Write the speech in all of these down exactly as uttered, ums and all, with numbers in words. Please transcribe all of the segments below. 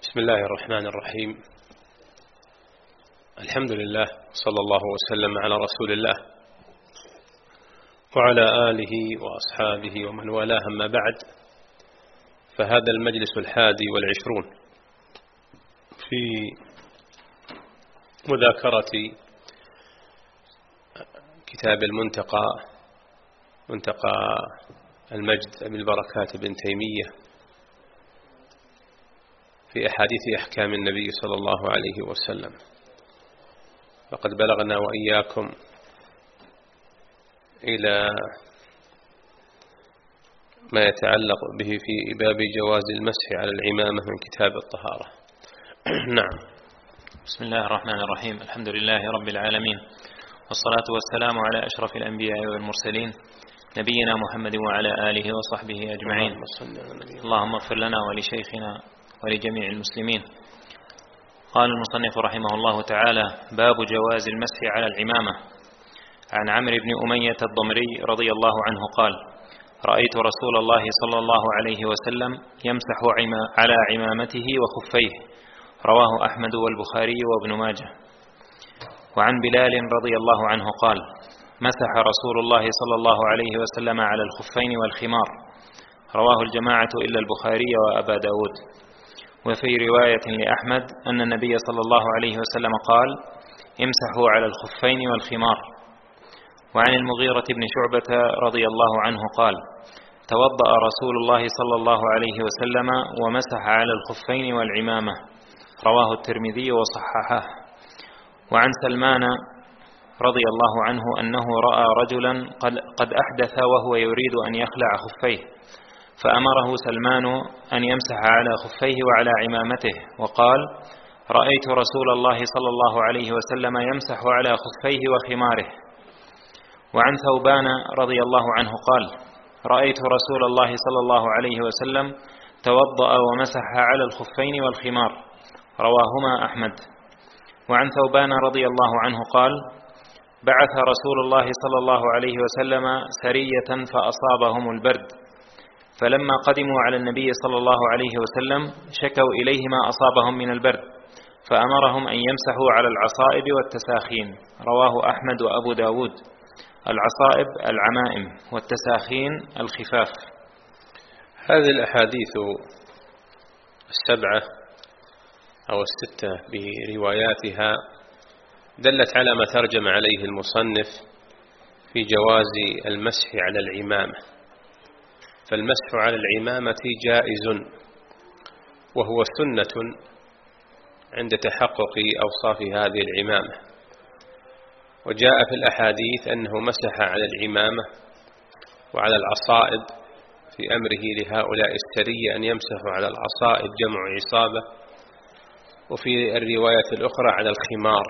بسم الله الرحمن الرحيم. الحمد لله، صلى الله وسلم على رسول الله وعلى آله وأصحابه ومن والاه، أما بعد، فهذا المجلس الحادي والعشرون في مذاكرة كتاب المنتقى منتقى المجد أبي البركات بن تيمية في أحاديث أحكام النبي صلى الله عليه وسلم. فقد بلغنا وإياكم إلى ما يتعلق به في باب جواز المسح على العمامة من كتاب الطهارة. نعم. بسم الله الرحمن الرحيم. الحمد لله رب العالمين، والصلاة والسلام على أشرف الأنبياء والمرسلين، نبينا محمد وعلى آله وصحبه أجمعين. اللهم اغفر لنا ولشيخنا ولجميع المسلمين. قال المصنف رحمه الله تعالى: باب جواز المسح على العمامة. عن عمرو بن أمية الضمري رضي الله عنه قال: رأيت رسول الله صلى الله عليه وسلم يمسح على عمامته وخفيه. رواه أحمد والبخاري وابن ماجه. وعن بلال رضي الله عنه قال: مسح رسول الله صلى الله عليه وسلم على الخفين والخمار. رواه الجماعة إلا البخاري وأبا داود. وفي رواية لأحمد أن النبي صلى الله عليه وسلم قال: امسحوا على الخفين والخمار. وعن المغيرة بن شعبة رضي الله عنه قال: توضأ رسول الله صلى الله عليه وسلم ومسح على الخفين والعمامة. رواه الترمذي وصححه. وعن سلمان رضي الله عنه أنه رأى رجلا قد أحدث وهو يريد أن يخلع خفيه، فأمره سلمان أن يمسح على خفيه وعلى عمامته، وقال: رأيت رسول الله صلى الله عليه وسلم يمسح على خفيه وخماره. وعن ثوبان رضي الله عنه قال: رأيت رسول الله صلى الله عليه وسلم توضأ ومسح على الخفين والخمار. رواهما أحمد. وعن ثوبان رضي الله عنه قال: بعث رسول الله صلى الله عليه وسلم سرية فأصابهم البرد، فلما قدموا على النبي صلى الله عليه وسلم شكوا إليه ما أصابهم من البرد، فأمرهم أن يمسحوا على العصائب والتساخين. رواه أحمد وأبو داود. العصائب العمائم، والتساخين الخفاف. هذه الأحاديث السبعة أو الستة برواياتها دلت على ما ترجم عليه المصنف في جواز المسح على العمامة. فالمسح على العمامة جائز، وهو سنة عند تحقق أوصاف هذه العمامة. وجاء في الأحاديث أنه مسح على العمامة وعلى العصائب في أمره لهؤلاء السرية أن يمسحوا على العصائب، جمع عصابة. وفي الرواية الأخرى على الخمار،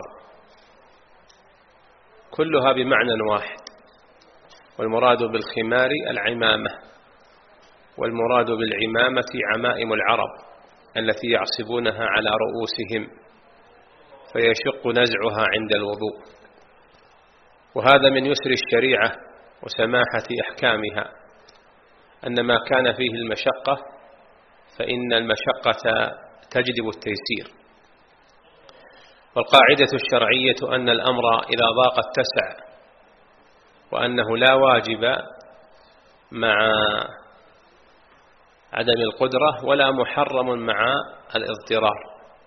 كلها بمعنى واحد، والمراد بالخمار العمامة، والمراد بالعمامة عمائم العرب التي يعصبونها على رؤوسهم فيشق نزعها عند الوضوء. وهذا من يسر الشريعة وسماحة أحكامها، أن ما كان فيه المشقة فإن المشقة تجلب التيسير. والقاعدة الشرعية أن الأمر إذا ضاق اتسع، وأنه لا واجب مع عدم القدرة ولا محرم مع الاضطرار.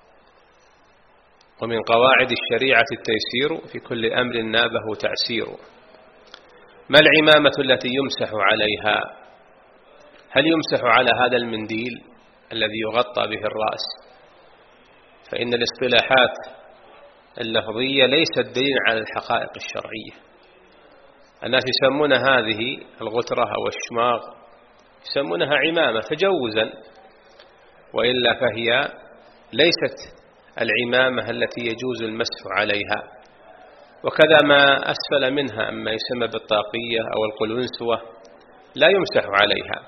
ومن قواعد الشريعة التيسير في كل أمر نابه تعسير. ما العمامة التي يمسح عليها؟ هل يمسح على هذا المنديل الذي يغطى به الرأس؟ فإن الاصطلاحات اللفظية ليست دليل على الحقائق الشرعية. الناس يسمون هذه الغترة أو الشماغ يسمونها عمامة تجوزا، وإلا فهي ليست العمامة التي يجوز المسح عليها. وكذا ما أسفل منها أما يسمى بالطاقية أو القلنسوة لا يمسح عليها،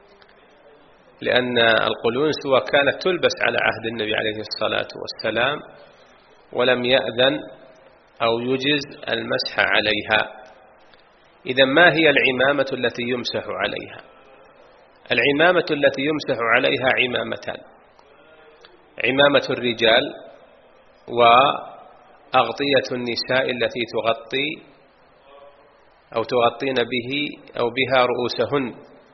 لأن القلنسوة كانت تلبس على عهد النبي عليه الصلاة والسلام ولم يأذن أو يجز المسح عليها. إذا ما هي العمامة التي يمسح عليها؟ العمامة التي يمسح عليها عمامتان: عمامة الرجال وأغطية النساء التي تغطي أو تغطين به أو بها رؤوسهن.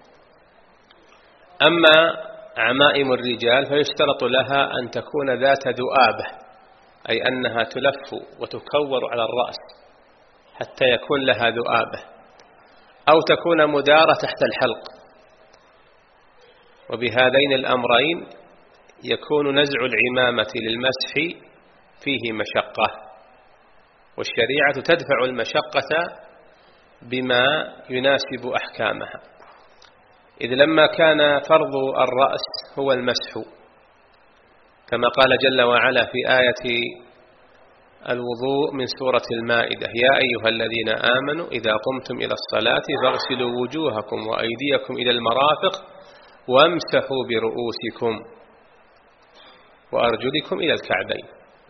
أما عمائم الرجال فيشترط لها أن تكون ذات ذؤابة، أي أنها تلف وتكور على الرأس حتى يكون لها ذؤابة، أو تكون مدارة تحت الحلق. وبهذين الأمرين يكون نزع العمامة للمسح فيه مشقة، والشريعة تدفع المشقة بما يناسب أحكامها، إذ لما كان فرض الرأس هو المسح كما قال جل وعلا في آية الوضوء من سورة المائدة: يا أيها الذين آمنوا إذا قمتم إلى الصلاة فاغسلوا وجوهكم وأيديكم إلى المرافق وامسحوا برؤوسكم وأرجلكم إلى الكعبين.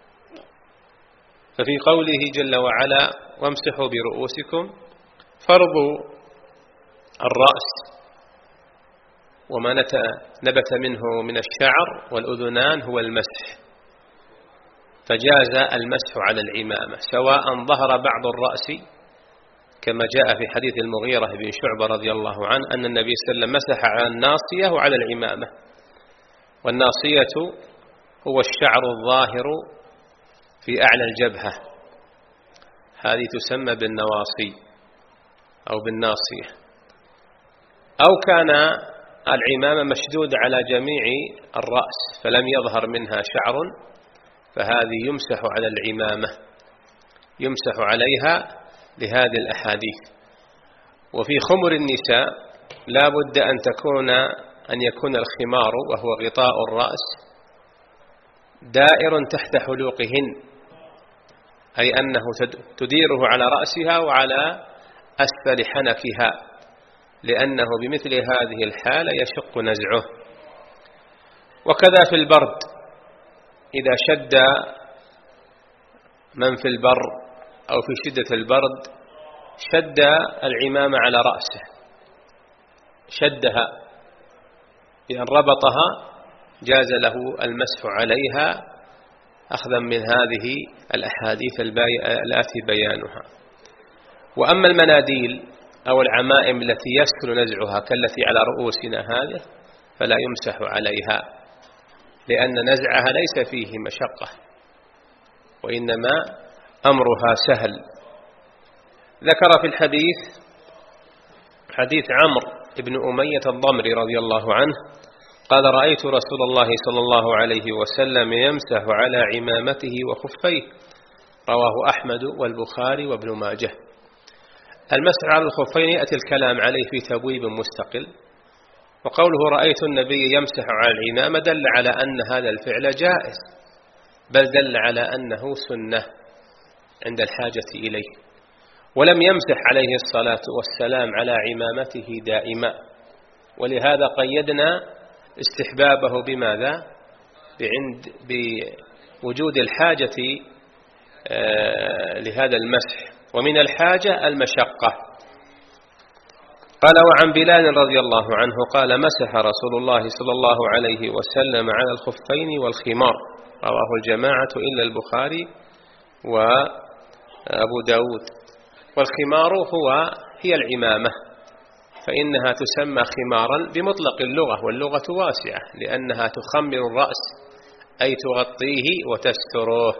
ففي قوله جل وعلا وامسحوا برؤوسكم فرض الرأس وما نبت منه من الشعر والأذنان هو المسح، فجاز المسح على العمامة سواء ظهر بعض الرأس كما جاء في حديث المغيرة بن شعبة رضي الله عنه أن النبي صلى الله عليه وسلم مسح على الناصية وعلى العمامة. والناصية هو الشعر الظاهر في أعلى الجبهة، هذه تسمى بالنواصي أو بالناصية. أو كان العمامة مشدود على جميع الرأس فلم يظهر منها شعر، فهذه يمسح على العمامة، يمسح عليها لهذه الأحاديث. وفي خمر النساء لا بد أن تكون أن يكون الخمار وهو غطاء الرأس دائر تحت حلوقهن، أي أنه تديره على رأسها وعلى أسفل حنكها، لأنه بمثل هذه الحالة يشق نزعه. وكذا في البرد، إذا شد من في البر أو في شدة البرد شد العمامة على رأسه، شدها بأن ربطها، جاز له المسح عليها أخذا من هذه الأحاديث الآتي بيانها. وأما المناديل أو العمائم التي يسهل نزعها كالتي على رؤوسنا هذه فلا يمسح عليها، لأن نزعها ليس فيه مشقة وإنما أمرها سهل. ذكر في الحديث حديث عمرو بن أمية الضمري رضي الله عنه قال: رأيت رسول الله صلى الله عليه وسلم يمسح على عمامته وخفيه، رواه أحمد والبخاري وابن ماجه. المسح على الخفين يأتي الكلام عليه في تبويب مستقل، وقوله رأيت النبي يمسح على العمامة دل على أن هذا الفعل جائز، بل دل على أنه سنة عند الحاجة إليه، ولم يمسح عليه الصلاة والسلام على عمامته دائما، ولهذا قيدنا استحبابه بماذا؟ بعند بوجود الحاجة لهذا المسح، ومن الحاجة المشقة. قال: وعن بلال رضي الله عنه قال: مسح رسول الله صلى الله عليه وسلم على الخفين والخمار، رواه الجماعة إلا البخاري وأبو داود. والخمار هو هي العمامة، فإنها تسمى خمارا بمطلق اللغة، واللغة واسعة لأنها تخمر الرأس أي تغطيه وتستره.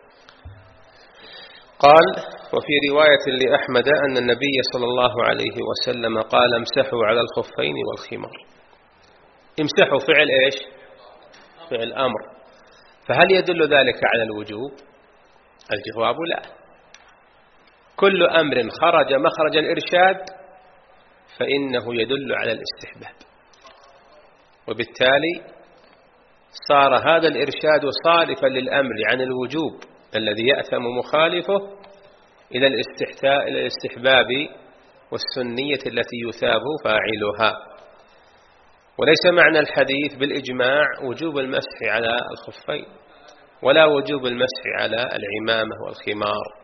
قال: وفي رواية لأحمد أن النبي صلى الله عليه وسلم قال: امسحوا على الخفين والخمار. امسحوا فعل إيش؟ فعل أمر، فهل يدل ذلك على الوجوب؟ الجواب لا. كل أمر خرج مخرج الإرشاد فإنه يدل على الاستحباب، وبالتالي صار هذا الإرشاد صارفا للأمر عن الوجوب الذي يأثم مخالفه إلى الاستحباب والسنية التي يثاب فاعلها. وليس معنى الحديث بالإجماع وجوب المسح على الخفين ولا وجوب المسح على العمامة والخمار.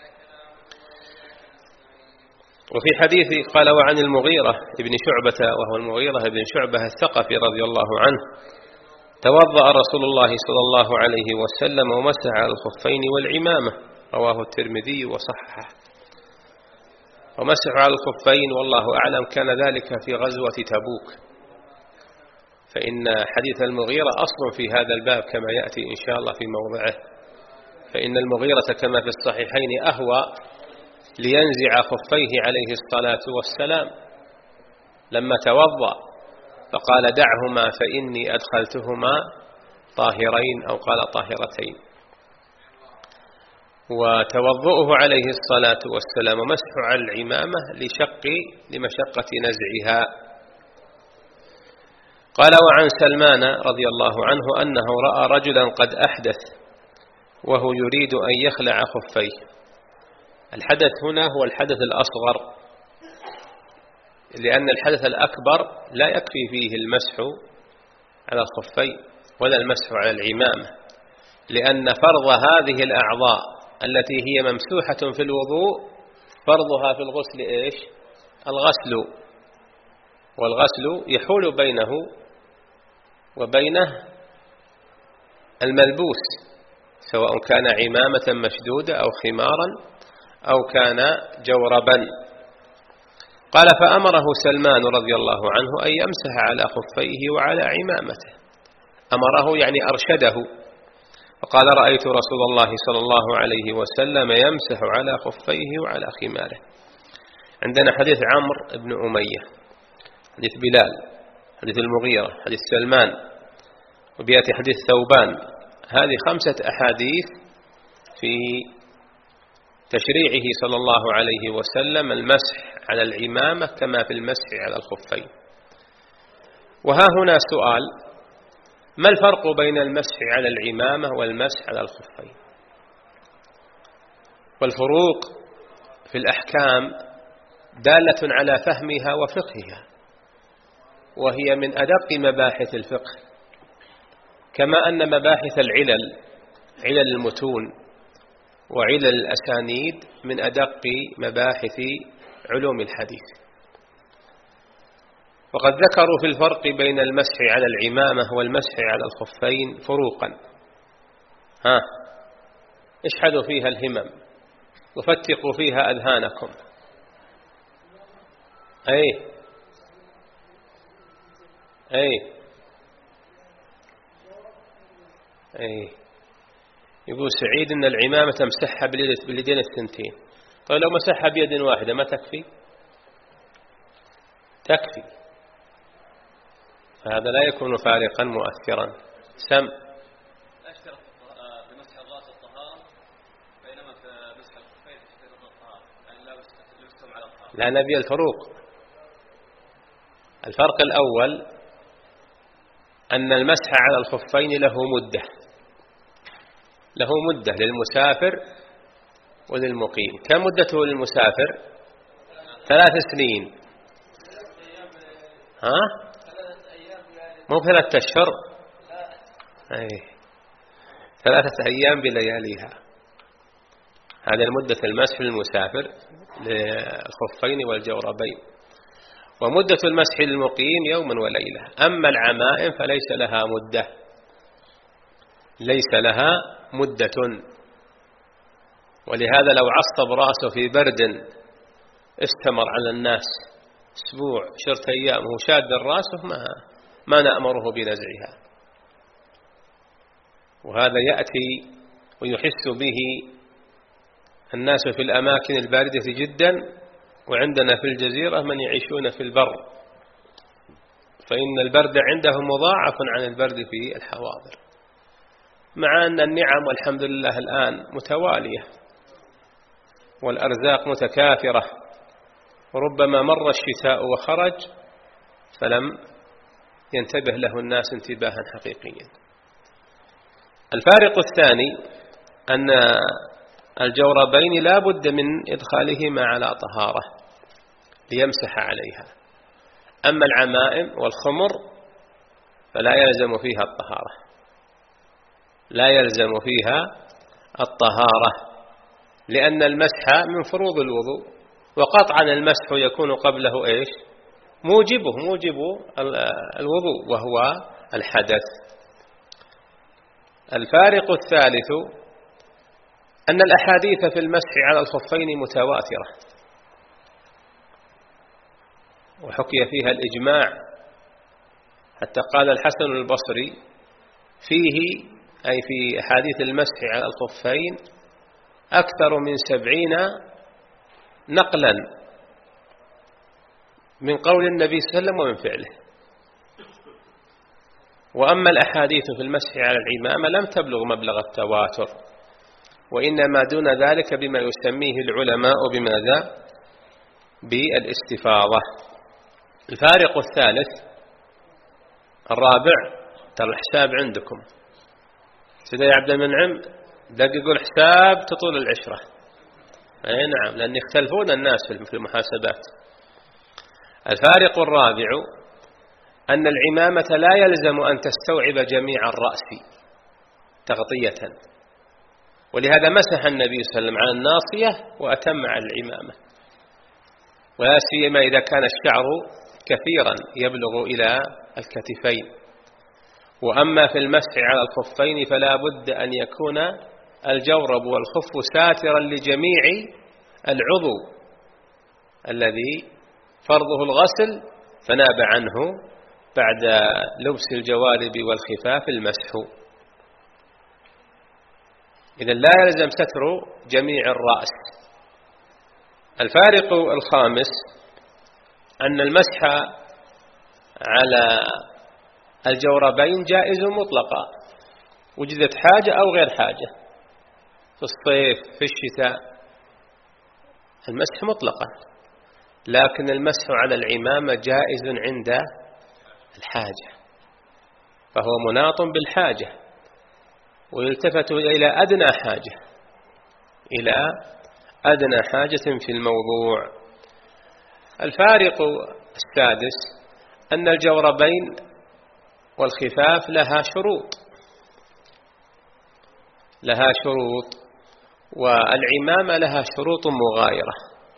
وفي حديث قال: وعن المغيرة ابن شعبة، وهو المغيرة ابن شعبة الثقفي رضي الله عنه توضأ رسول الله صلى الله عليه وسلم ومسح على الخفين والعمامة، رواه الترمذي وصححه. ومسح على الخفين والله أعلم كان ذلك في غزوة تبوك، فإن حديث المغيرة أصل في هذا الباب كما يأتي إن شاء الله في موضعه. فإن المغيرة كما في الصحيحين أهوى لينزع خفيه عليه الصلاة والسلام لما توضأ، فقال دعهما فإني أدخلتهما طاهرين أو قال طاهرتين. وتوضؤه عليه الصلاة والسلام ومسح على العمامة لشق لمشقة نزعها. قال وعن سلمان رضي الله عنه أنه رأى رجلا قد أحدث وهو يريد أن يخلع خفيه. الحدث هنا هو الحدث الأصغر، لأن الحدث الأكبر لا يكفي فيه المسح على الخفين ولا المسح على العمامة، لأن فرض هذه الأعضاء التي هي ممسوحة في الوضوء فرضها في الغسل إيش؟ الغسل، والغسل يحول بينه وبينه الملبوس، سواء كان عمامة مشدودة أو خمارا أو كان جوربا. قال فأمره سلمان رضي الله عنه أن يمسح على خفيه وعلى عمامته. أمره يعني أرشده، فقال رأيت رسول الله صلى الله عليه وسلم يمسح على خفيه وعلى خماره. عندنا حديث عمرو بن أمية، حديث بلال، حديث المغيرة، حديث سلمان، وبيأتي حديث ثوبان. هذه خمسة أحاديث في تشريعه صلى الله عليه وسلم المسح على العمامة كما في المسح على الخفين. وها هنا سؤال: ما الفرق بين المسح على العمامة والمسح على الخفين؟ والفروق في الأحكام دالة على فهمها وفقهها، وهي من أدق مباحث الفقه، كما أن مباحث العلل، علل المتون وعلل الأسانيد، من أدق مباحث علوم الحديث. وقد ذكروا في الفرق بين المسح على العمامة والمسح على الخفين فروقا. ها اشحذوا فيها الهمم وفتقوا فيها أذهانكم. أي أي أي يقول سعيد إن العمامة تمسحها باليدين الثنتين. طيب لو مسحها بيد واحدة ما تكفي؟ تكفي، فهذا لا يكون فارقا مؤثرا. سم أشترط بمسح الرأس الطهارة، بينما في مسح الخفين تشترط الطهارة، يعني لا يستم على الطهارة. لا نبي الفروق. الفرق الأول أن المسح على الخفين له مدة، له مدة للمسافر وللمقيم. كم مدته للمسافر؟ ثلاث سنين. ها؟ مو ثلاثة أشهر؟ أي ثلاثة أيام بلياليها. هذا المدة المسح للمسافر للخفين والجوربين. ومدة المسح للمقيم يوما وليلة. أما العمائم فليس لها مدة، ليس لها مدة. ولهذا لو عصب رأسه في برد استمر على الناس أسبوع عشرة أيام وهو شاد الرأس ما ما نأمره بنزعها. وهذا يأتي ويحس به الناس في الأماكن الباردة جدا، وعندنا في الجزيرة من يعيشون في البر، فإن البرد عندهم مضاعف عن البرد في الحواضر، مع أن النعم والحمد لله الآن متوالية والأرزاق متكاثرة، وربما مر الشتاء وخرج فلم ينتبه له الناس انتباها حقيقيا. الفارق الثاني أن الجوربين لا بد من إدخالهما على طهارة ليمسح عليها. أما العمائم والخمر فلا يلزم فيها الطهارة، لا يلزم فيها الطهارة، لأن المسح من فروض الوضوء، وقطعا المسح يكون قبله إيش؟ موجبه موجب الوضوء وهو الحدث. الفارق الثالث أن الأحاديث في المسح على الخفين متواترة، وحكي فيها الإجماع، حتى قال الحسن البصري فيه أي في أحاديث المسح على الخفين أكثر من سبعين نقلا من قول النبي صلى الله عليه وسلم ومن فعله. وأما الأحاديث في المسح على العمامة لم تبلغ مبلغ التواتر، وإنما دون ذلك بما يسميه العلماء بماذا؟ بالاستفاضة. الفارق الثالث الرابع، ترى الحساب عندكم سيدي عبد المنعم، دققوا الحساب تطول العشرة. أي نعم، لأن يختلفون الناس في المحاسبات. الفارق الرابع أن العمامة لا يلزم أن تستوعب جميع الرأس تغطية، ولهذا مسح النبي صلى الله عليه وسلم على الناصية وأتم على العمامة، ولا سيما إذا كان الشعر كثيرا يبلغ إلى الكتفين. وأما في المسح على الخفين فلا بد أن يكون الجورب والخف ساترا لجميع العضو الذي فرضه الغسل فناب عنه بعد لبس الجوارب والخفاف المسح. إذن لا يلزم ستر جميع الرأس. الفارق الخامس أن المسح على الجوربين جائز مطلقا، وجدت حاجة أو غير حاجة، في الصيف في الشتاء المسح مطلقا، لكن المسح على العمامة جائز عند الحاجة، فهو مناط بالحاجة، ويلتفت إلى أدنى حاجة إلى أدنى حاجة في الموضوع. الفارق السادس أن الجوربين والخفاف لها شروط لها شروط والعمامة لها شروط مغايرة.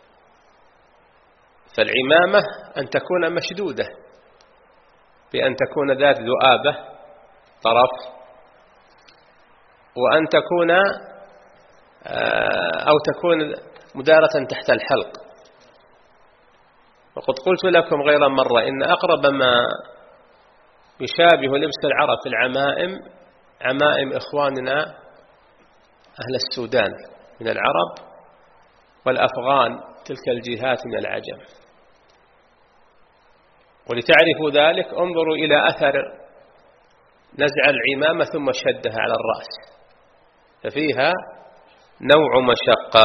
فالعمامة أن تكون مشدودة بأن تكون ذات ذؤابة طرف، وأن تكون أو تكون مدارة تحت الحلق. وقد قلت لكم غير مرة إن أقرب ما يشابه لبس العرب في العمائم عمائم إخواننا أهل السودان من العرب والأفغان، تلك الجهات من العجم. ولتعرفوا ذلك انظروا إلى أثر نزع العمامة ثم شدها على الرأس، ففيها نوع مشقة.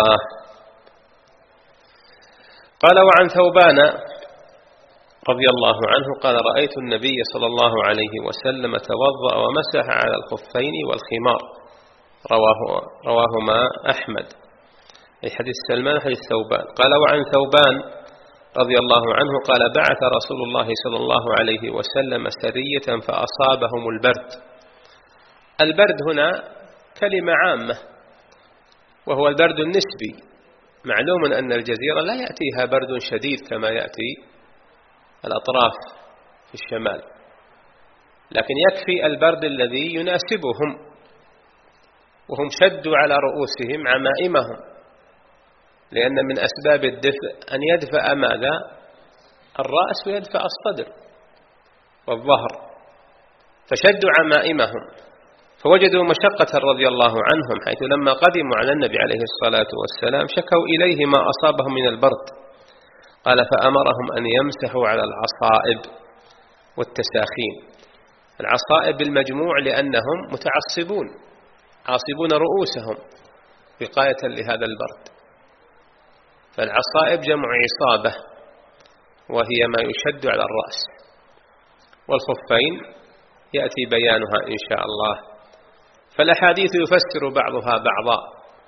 قال وعن ثوبان رضي الله عنه قال رأيت النبي صلى الله عليه وسلم توضأ ومسح على الخفين والخمار، رواه رواهما أحمد، أي حديث سلمان حديث ثوبان. قال وعن ثوبان رضي الله عنه قال بعث رسول الله صلى الله عليه وسلم سرية فأصابهم البرد. البرد هنا كلمة عامة، وهو البرد النسبي. معلوم أن الجزيرة لا يأتيها برد شديد كما يأتي الأطراف في الشمال، لكن يكفي البرد الذي يناسبهم، وهم شدوا على رؤوسهم عمائمهم، لأن من أسباب الدفء أن يدفأ ماذا؟ الرأس ويدفأ الصدر والظهر، فشدوا عمائمهم، فوجدوا مشقة رضي الله عنهم، حيث لما قدموا على النبي عليه الصلاة والسلام شكوا إليه ما أصابهم من البرد. قال فأمرهم أن يمسحوا على العصائب والتساخين. العصائب بالمجموع لأنهم متعصبون عاصبون رؤوسهم وقاية لهذا البرد، فالعصائب جمع عصابة وهي ما يشد على الرأس. والخفين يأتي بيانها إن شاء الله. فالأحاديث يفسر بعضها بعضا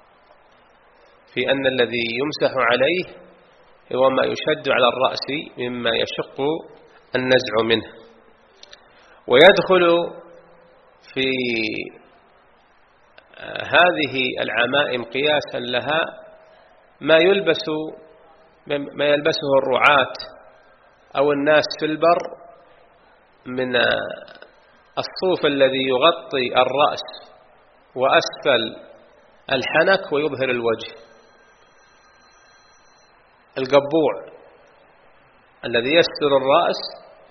في أن الذي يمسح عليه هو ما يشد على الرأس مما يشق النزع منه. ويدخل في هذه العمائم قياسا لها ما يلبس ما يلبسه الرعاة أو الناس في البر من الصوف الذي يغطي الرأس وأسفل الحنك ويظهر الوجه. القبوع الذي يستر الرأس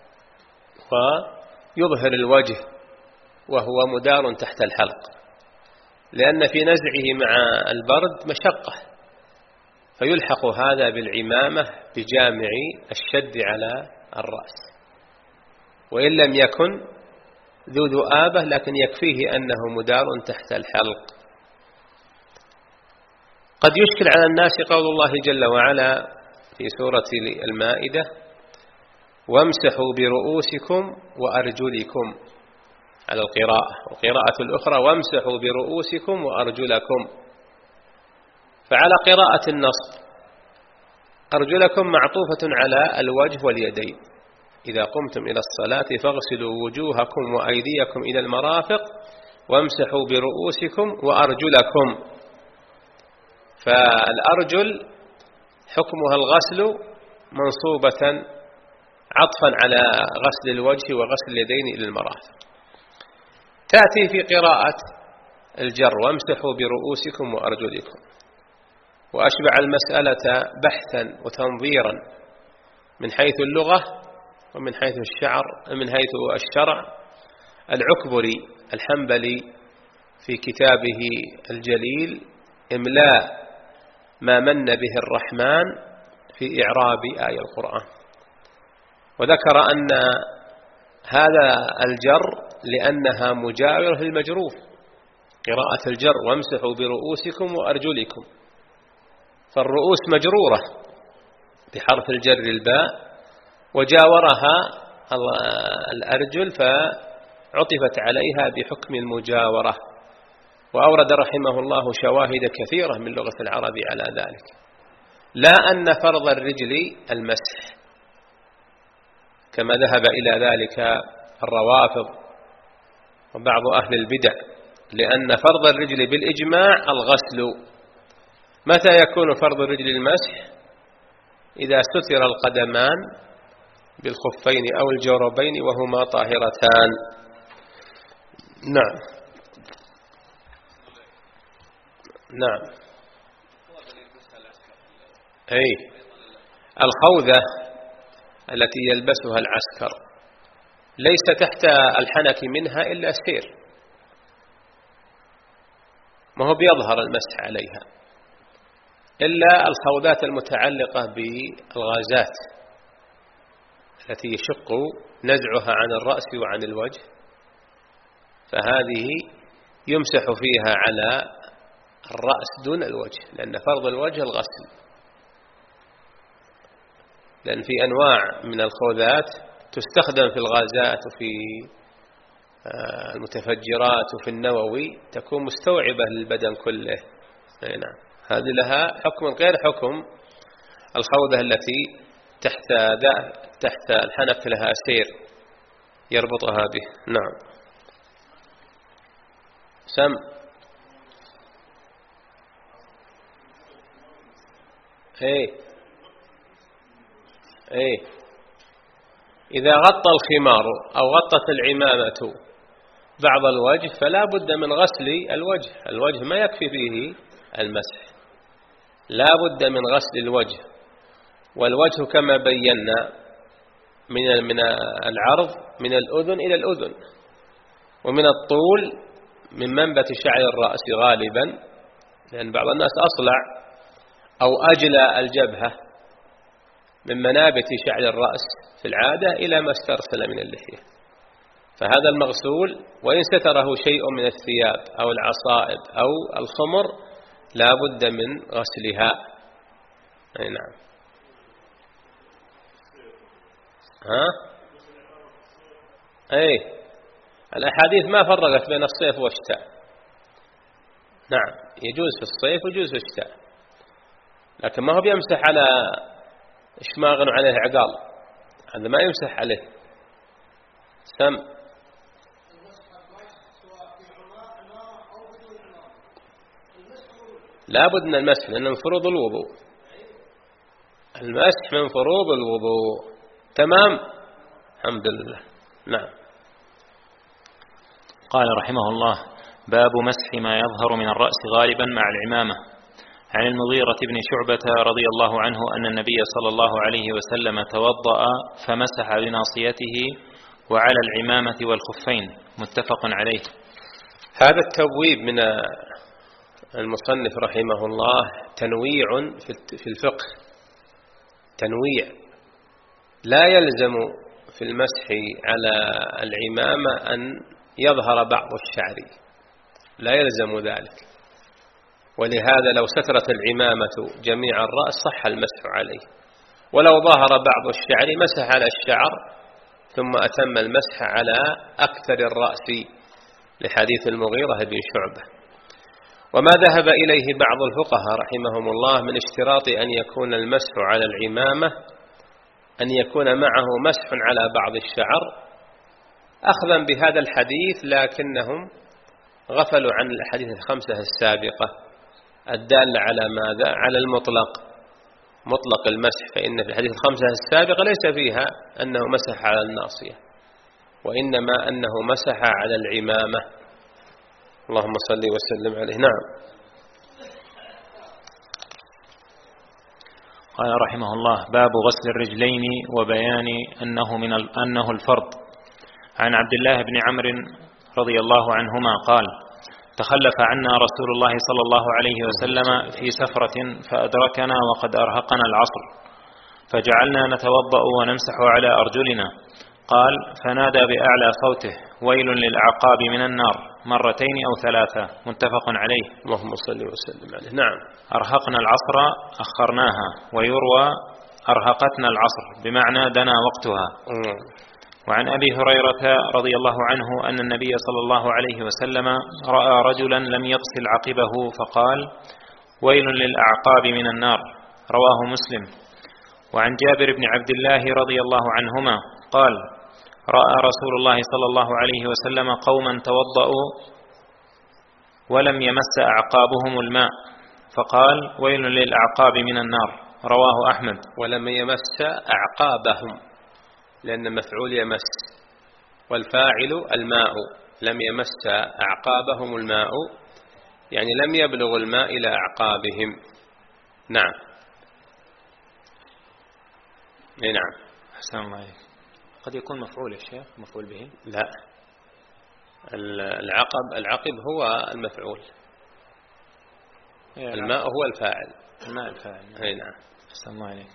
ويظهر الوجه وهو مدار تحت الحلق، لأن في نزعه مع البرد مشقة، فيلحق هذا بالعمامة بجامع الشد على الرأس، وإن لم يكن ذو ذؤابة لكن يكفيه أنه مدار تحت الحلق. قد يشكل على الناس قول الله جل وعلا في سورة المائدة: وامسحوا برؤوسكم وأرجلكم على القراءة، وقراءة الأخرى وامسحوا برؤوسكم وأرجلكم. فعلى قراءة النصب أرجلكم معطوفة على الوجه واليدين: إذا قمتم إلى الصلاة فاغسلوا وجوهكم وأيديكم إلى المرافق وامسحوا برؤوسكم وأرجلكم. فالأرجل حكمها الغسل منصوبة عطفا على غسل الوجه وغسل اليدين إلى المرافق. تأتي في قراءة الجر: وامسحوا برؤوسكم وأرجلكم، وأشبع المسألة بحثا وتنظيرا من حيث اللغة ومن حيث الشعر من حيث الشرع العكبري الحنبلي في كتابه الجليل إملاء ما من به الرحمن في إعراب آية القرآن، وذكر أن هذا الجر لأنها مجاورة للمجرور، قراءة الجر: وامسحوا برؤوسكم وأرجلكم، فالرؤوس مجرورة بحرف الجر الباء، وجاورها الأرجل فعطفت عليها بحكم المجاورة. وأورد رحمه الله شواهد كثيرة من لغة العرب على ذلك، لا أن فرض الرجل المسح كما ذهب إلى ذلك الروافض وبعض أهل البدع، لأن فرض الرجل بالإجماع الغسل. متى يكون فرض الرجل المسح؟ إذا ستر القدمان بالخفين أو الجوربين وهما طاهرتان. نعم نعم أي الخوذة التي يلبسها العسكر ليس تحت الحنك منها إلا السير، ما هو بيظهر المسح عليها، إلا الخوذات المتعلقة بالغازات التي يشق نزعها عن الرأس وعن الوجه، فهذه يمسح فيها على الرأس دون الوجه، لأن فرض الوجه الغسل، لأن في أنواع من الخوذات تستخدم في الغازات وفي المتفجرات وفي النووي تكون مستوعبة للبدن كله. نعم، هذه لها حكم غير حكم الخوذة التي تحت تحت الحنك لها سير يربطها به. نعم سم ايه ايه إذا غطى الخمار أو غطت العمامة بعض الوجه فلا بد من غسل الوجه، الوجه ما يكفي فيه المسح، لا بد من غسل الوجه. والوجه كما بينا من من العرض من الأذن إلى الأذن، ومن الطول من منبت شعر الرأس غالبا، لأن بعض الناس أصلع أو أجلى الجبهة من منابت شعر الرأس في العادة إلى ما استرسل من اللحية، فهذا المغسول، وإن ستره شيء من الثياب أو العصائب أو الخمر لا بد من غسلها. أي نعم. ها أي الأحاديث ما فرقت بين الصيف والشتاء. نعم يجوز في الصيف ويجوز في الشتاء، لكن ما هو بيمسح على إشماغ عليه عقال، هذا ما يمسح عليه. سم لا بد من المسح، لأنه من فروض الوضوء، المسح من فروض الوضوء. تمام الحمد لله. نعم. قال رحمه الله: باب مسح ما يظهر من الرأس غالبا مع العمامة. عن المغيرة بن شعبة رضي الله عنه أن النبي صلى الله عليه وسلم توضأ فمسح بناصيته وعلى العمامة والخفين، متفق عليه. هذا التبويب من المصنف رحمه الله تنويع في الفقه، تنويع. لا يلزم في المسح على العمامة أن يظهر بعض الشعر، لا يلزم ذلك، ولهذا لو سترت العمامة جميع الرأس صح المسح عليه، ولو ظهر بعض الشعر مسح على الشعر ثم أتم المسح على أكثر الرأس، لحديث المغيرة بن شعبة. وما ذهب إليه بعض الفقهاء رحمهم الله من اشتراط أن يكون المسح على العمامة أن يكون معه مسح على بعض الشعر أخذا بهذا الحديث، لكنهم غفلوا عن الأحاديث الخمسة السابقة الدالة على ماذا؟ على المطلق، مطلق المسح، فإن في الحديث الخمسة السابقة ليس فيها أنه مسح على الناصية، وإنما أنه مسح على العمامة. اللهم صل وسلم عليه. نعم. قال رحمه الله: باب غسل الرجلين وبيان أنه من أنه الفرض. عن عبد الله بن عمرو رضي الله عنهما قال: تخلف عنا رسول الله صلى الله عليه وسلم في سفرة فأدركنا وقد أرهقنا العصر، فجعلنا نتوضأ ونمسح على أرجلنا. قال: فنادى بأعلى صوته: ويل للأعقاب من النار، مرتين أو ثلاثة، متفق عليه. اللهم صل وسلم عليه. نعم. أرهقنا العصر أخرناها، ويروى أرهقتنا العصر بمعنى دنا وقتها. وعن أبي هريرة رضي الله عنه أن النبي صلى الله عليه وسلم رأى رجلا لم يغسل عقبه فقال: ويل للأعقاب من النار، رواه مسلم. وعن جابر بن عبد الله رضي الله عنهما قال: رأى رسول الله صلى الله عليه وسلم قوما توضأوا ولم يمس أعقابهم الماء فقال: ويل للأعقاب من النار، رواه أحمد. ولم يمس أعقابهم، لأن مفعول يمس، والفاعل الماء، لم يمس أعقابهم الماء يعني لم يبلغ الماء إلى أعقابهم. نعم. نعم. أحسن الله عليك. قد يكون مفعول يا شيخ، مفعول به. لا، العقب العقب هو المفعول، الماء هو الفاعل. الماء الفاعل. أي نعم. أحسن الله عليك.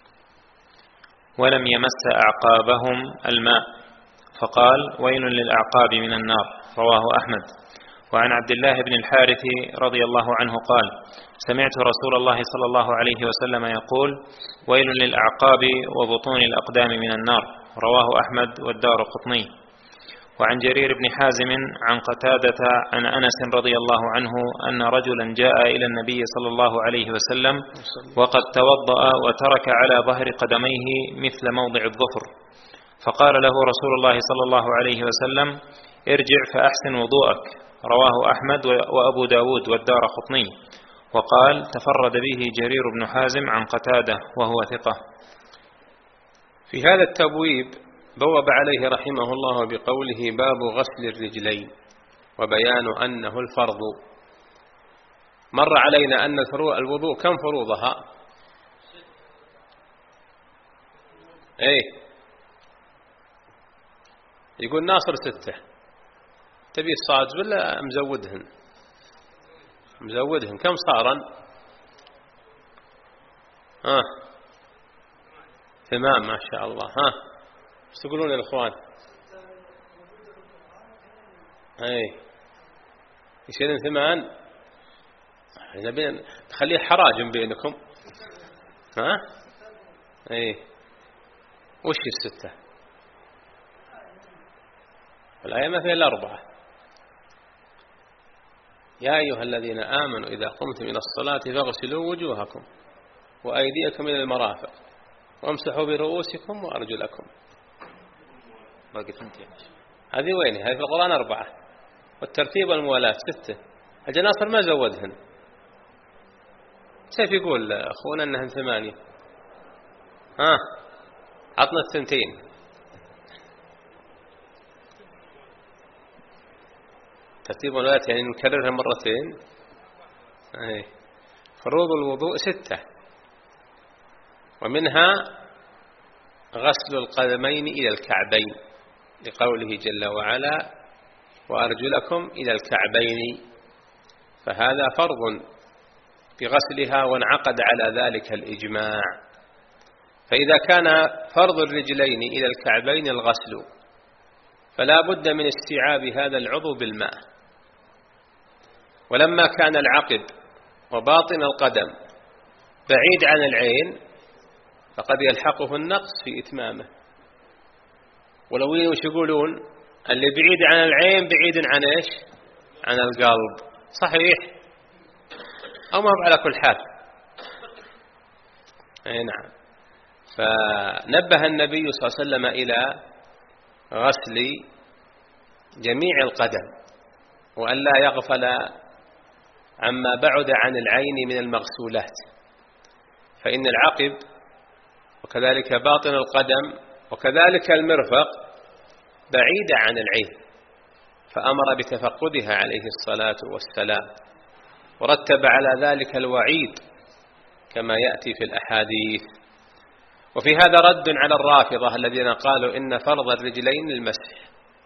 ولم يمس أعقابهم الماء فقال: ويل للأعقاب من النار، رواه أحمد. وعن عبد الله بن الحارث رضي الله عنه قال: سمعت رسول الله صلى الله عليه وسلم يقول: ويل للأعقاب وبطون الأقدام من النار، رواه أحمد والدارقطني. وعن جرير بن حازم عن قتادة عن أنس رضي الله عنه أن رجلا جاء إلى النبي صلى الله عليه وسلم وقد توضأ وترك على ظهر قدميه مثل موضع الظفر، فقال له رسول الله صلى الله عليه وسلم: ارجع فأحسن وضوءك، رواه أحمد وأبو داود والدارقطني. وقال: تفرد به جرير بن حازم عن قتادة وهو ثقة. في هذا التبويب بوب عليه رحمه الله بقوله: باب غسل الرجلين وبيان أنه الفرض. مر علينا أن الوضوء كم فروضها؟ ايه، يقول ناصر ستة. تبي الصاد ولا مزودهن؟ مزودهن. كم صارا؟ ها ثمان، ما شاء الله. ها ايش تقولون يا الاخوان؟ اي يصيرون ثمان. نبي نخليه حراج بينكم. ها اي وش الستة؟ الآية ما فيها إلا أربعة. يا أيها الذين آمنوا إذا قمتم إلى الصلاة فاغسلوا وجوهكم وأيديكم إلى المرافق وامسحوا برؤوسكم وأرجلكم. هذه وين؟ هذه في القرآن أربعة، والترتيب والموالاة ستة. الجناصر ما زودهن. كيف يقول أخونا أنهن ثمانية؟ ها عطنا الثنتين. ترتيب الواجبات يعني نكررها مرتين. أي فروض الوضوء ستة، ومنها غسل القدمين إلى الكعبين لقوله جل وعلا وأرجلكم إلى الكعبين، فهذا فرض بغسلها وانعقد على ذلك الإجماع. فإذا كان فرض الرجلين إلى الكعبين الغسل، فلا بد من استيعاب هذا العضو بالماء. ولما كان العقب وباطن القدم بعيد عن العين فقد يلحقه النقص في إتمامه. ولو وش يقولون اللي بعيد عن العين بعيد عن إيش؟ عن القلب، صحيح أو ما هو على كل حال؟ أي نعم. فنبه النبي صلى الله عليه وسلم إلى غسل جميع القدم، وأن لا يغفل عما بعد عن العين من المغسولات، فإن العقب وكذلك باطن القدم وكذلك المرفق بعيدة عن العين، فأمر بتفقدها عليه الصلاة والسلام، ورتب على ذلك الوعيد كما يأتي في الأحاديث. وفي هذا رد على الرافضة الذين قالوا إن فرض الرجلين المسح،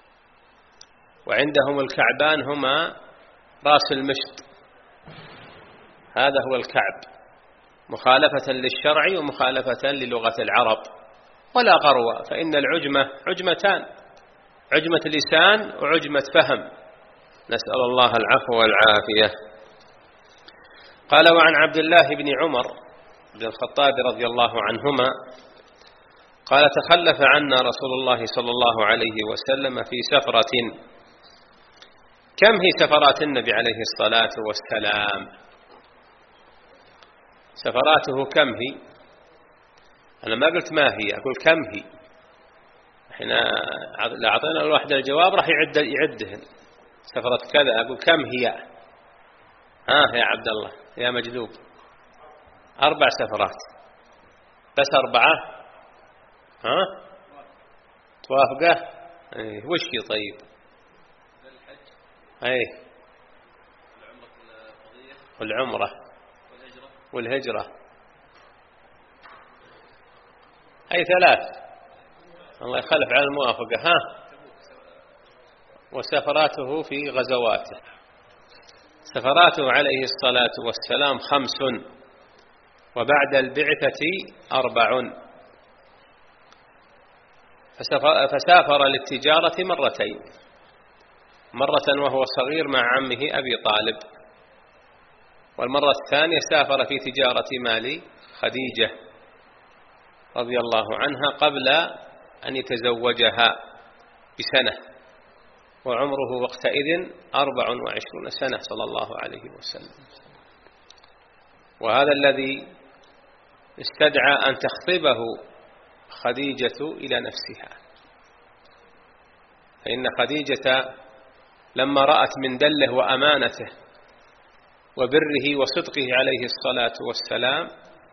وعندهم الكعبان هما رأس المشط، هذا هو الكعب، مخالفة للشرع ومخالفة للغة العرب، ولا غرو، فإن العجمة عجمتان، عجمة لسان وعجمة فهم، نسأل الله العفو والعافية. قال وعن عبد الله بن عمر بن الخطاب رضي الله عنهما قال تخلف عنا رسول الله صلى الله عليه وسلم في سفرة. كم هي سفرات النبي عليه الصلاة والسلام؟ سفراته كم هي؟ أنا ما قلت ما هي، أقول كم هي. احنا لا أعطينا الواحد الجواب راح يعد يعدهن. سفرة كذا أقول كم هي؟ ها يا عبد الله يا مجلوب، أربع سفرات بس أربعة. ها توافقه؟ ايه وش هي طيب؟ ايه والعمرة والهجرة، أي ثلاث، الله يخلف على الموافقة. ها وسفراته في غزواته، سفراته عليه الصلاة والسلام خمس، وبعد البعثة أربع. فسافر للتجارة مرتين، مرة وهو صغير مع عمه أبي طالب، والمرة الثانية سافر في تجارة مال خديجة رضي الله عنها قبل أن يتزوجها بسنة، وعمره وقتئذ أربع وعشرون سنة صلى الله عليه وسلم. وهذا الذي استدعى أن تخطبه خديجة إلى نفسها، فإن خديجة لما رأت من دله وأمانته وبره وصدقه عليه الصلاة والسلام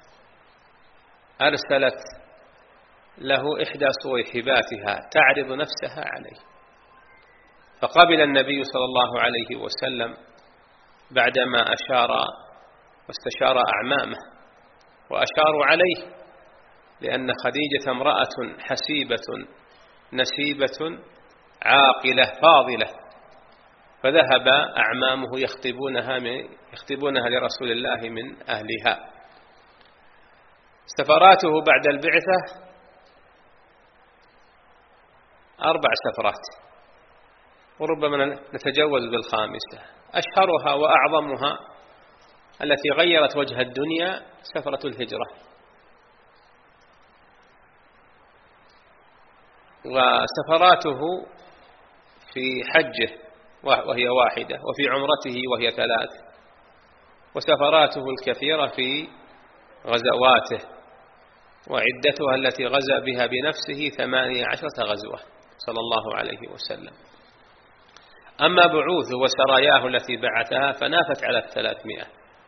أرسلت له إحدى صويحباتها تعرض نفسها عليه، فقبل النبي صلى الله عليه وسلم بعدما أشار واستشار أعمامه وأشاروا عليه، لأن خديجة امرأة حسيبة نسيبة عاقلة فاضلة، فذهب أعمامه يخطبونها, من يخطبونها لرسول الله من أهلها. سفراته بعد البعثة أربع سفرات، وربما نتجوز بالخامسة. أشهرها وأعظمها التي غيرت وجه الدنيا سفرة الهجرة، وسفراته في حجه وهي واحدة، وفي عمرته وهي ثلاث، وسفراته الكثيرة في غزواته، وعدتها التي غزا بها بنفسه ثمانية عشرة غزوة صلى الله عليه وسلم. أما بعوثه وسراياه التي بعثها فنافت على الثلاثمائة.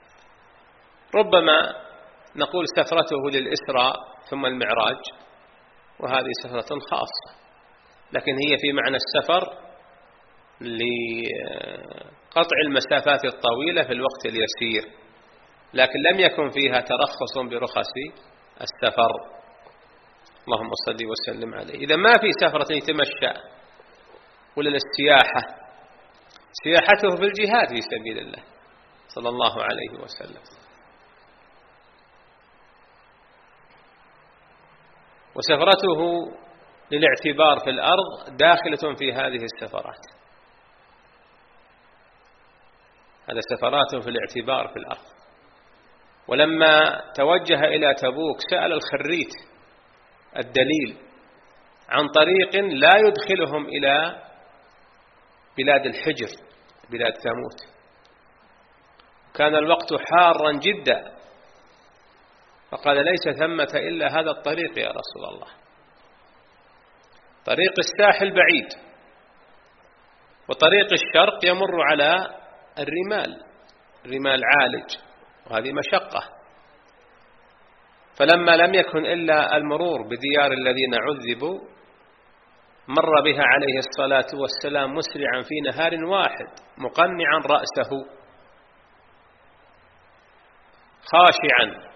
ربما نقول سفرته للإسراء ثم المعراج، وهذه سفرة خاصة، لكن هي في معنى السفر لقطع المسافات الطويلة في الوقت اليسير، لكن لم يكن فيها ترخص برخص السفر. اللهم صل وسلم عليه. إذا ما في سفرة يتمشى ولا للسياحة، سياحته في الجهاد في سبيل الله صلى الله عليه وسلم. وسفرته للاعتبار في الأرض داخلة في هذه السفرات. هذا سفرات في الاعتبار في الأرض. ولما توجه إلى تبوك سأل الخريت الدليل عن طريق لا يدخلهم إلى بلاد الحجر، بلاد ثمود. كان الوقت حارا جدا، فقال ليس ثمة إلا هذا الطريق يا رسول الله، طريق الساحل بعيد، وطريق الشرق يمر على الرمال، رمال عالج، وهذه مشقة. فلما لم يكن إلا المرور بديار الذين عذبوا مر بها عليه الصلاة والسلام مسرعا في نهار واحد مقنعا رأسه خاشعا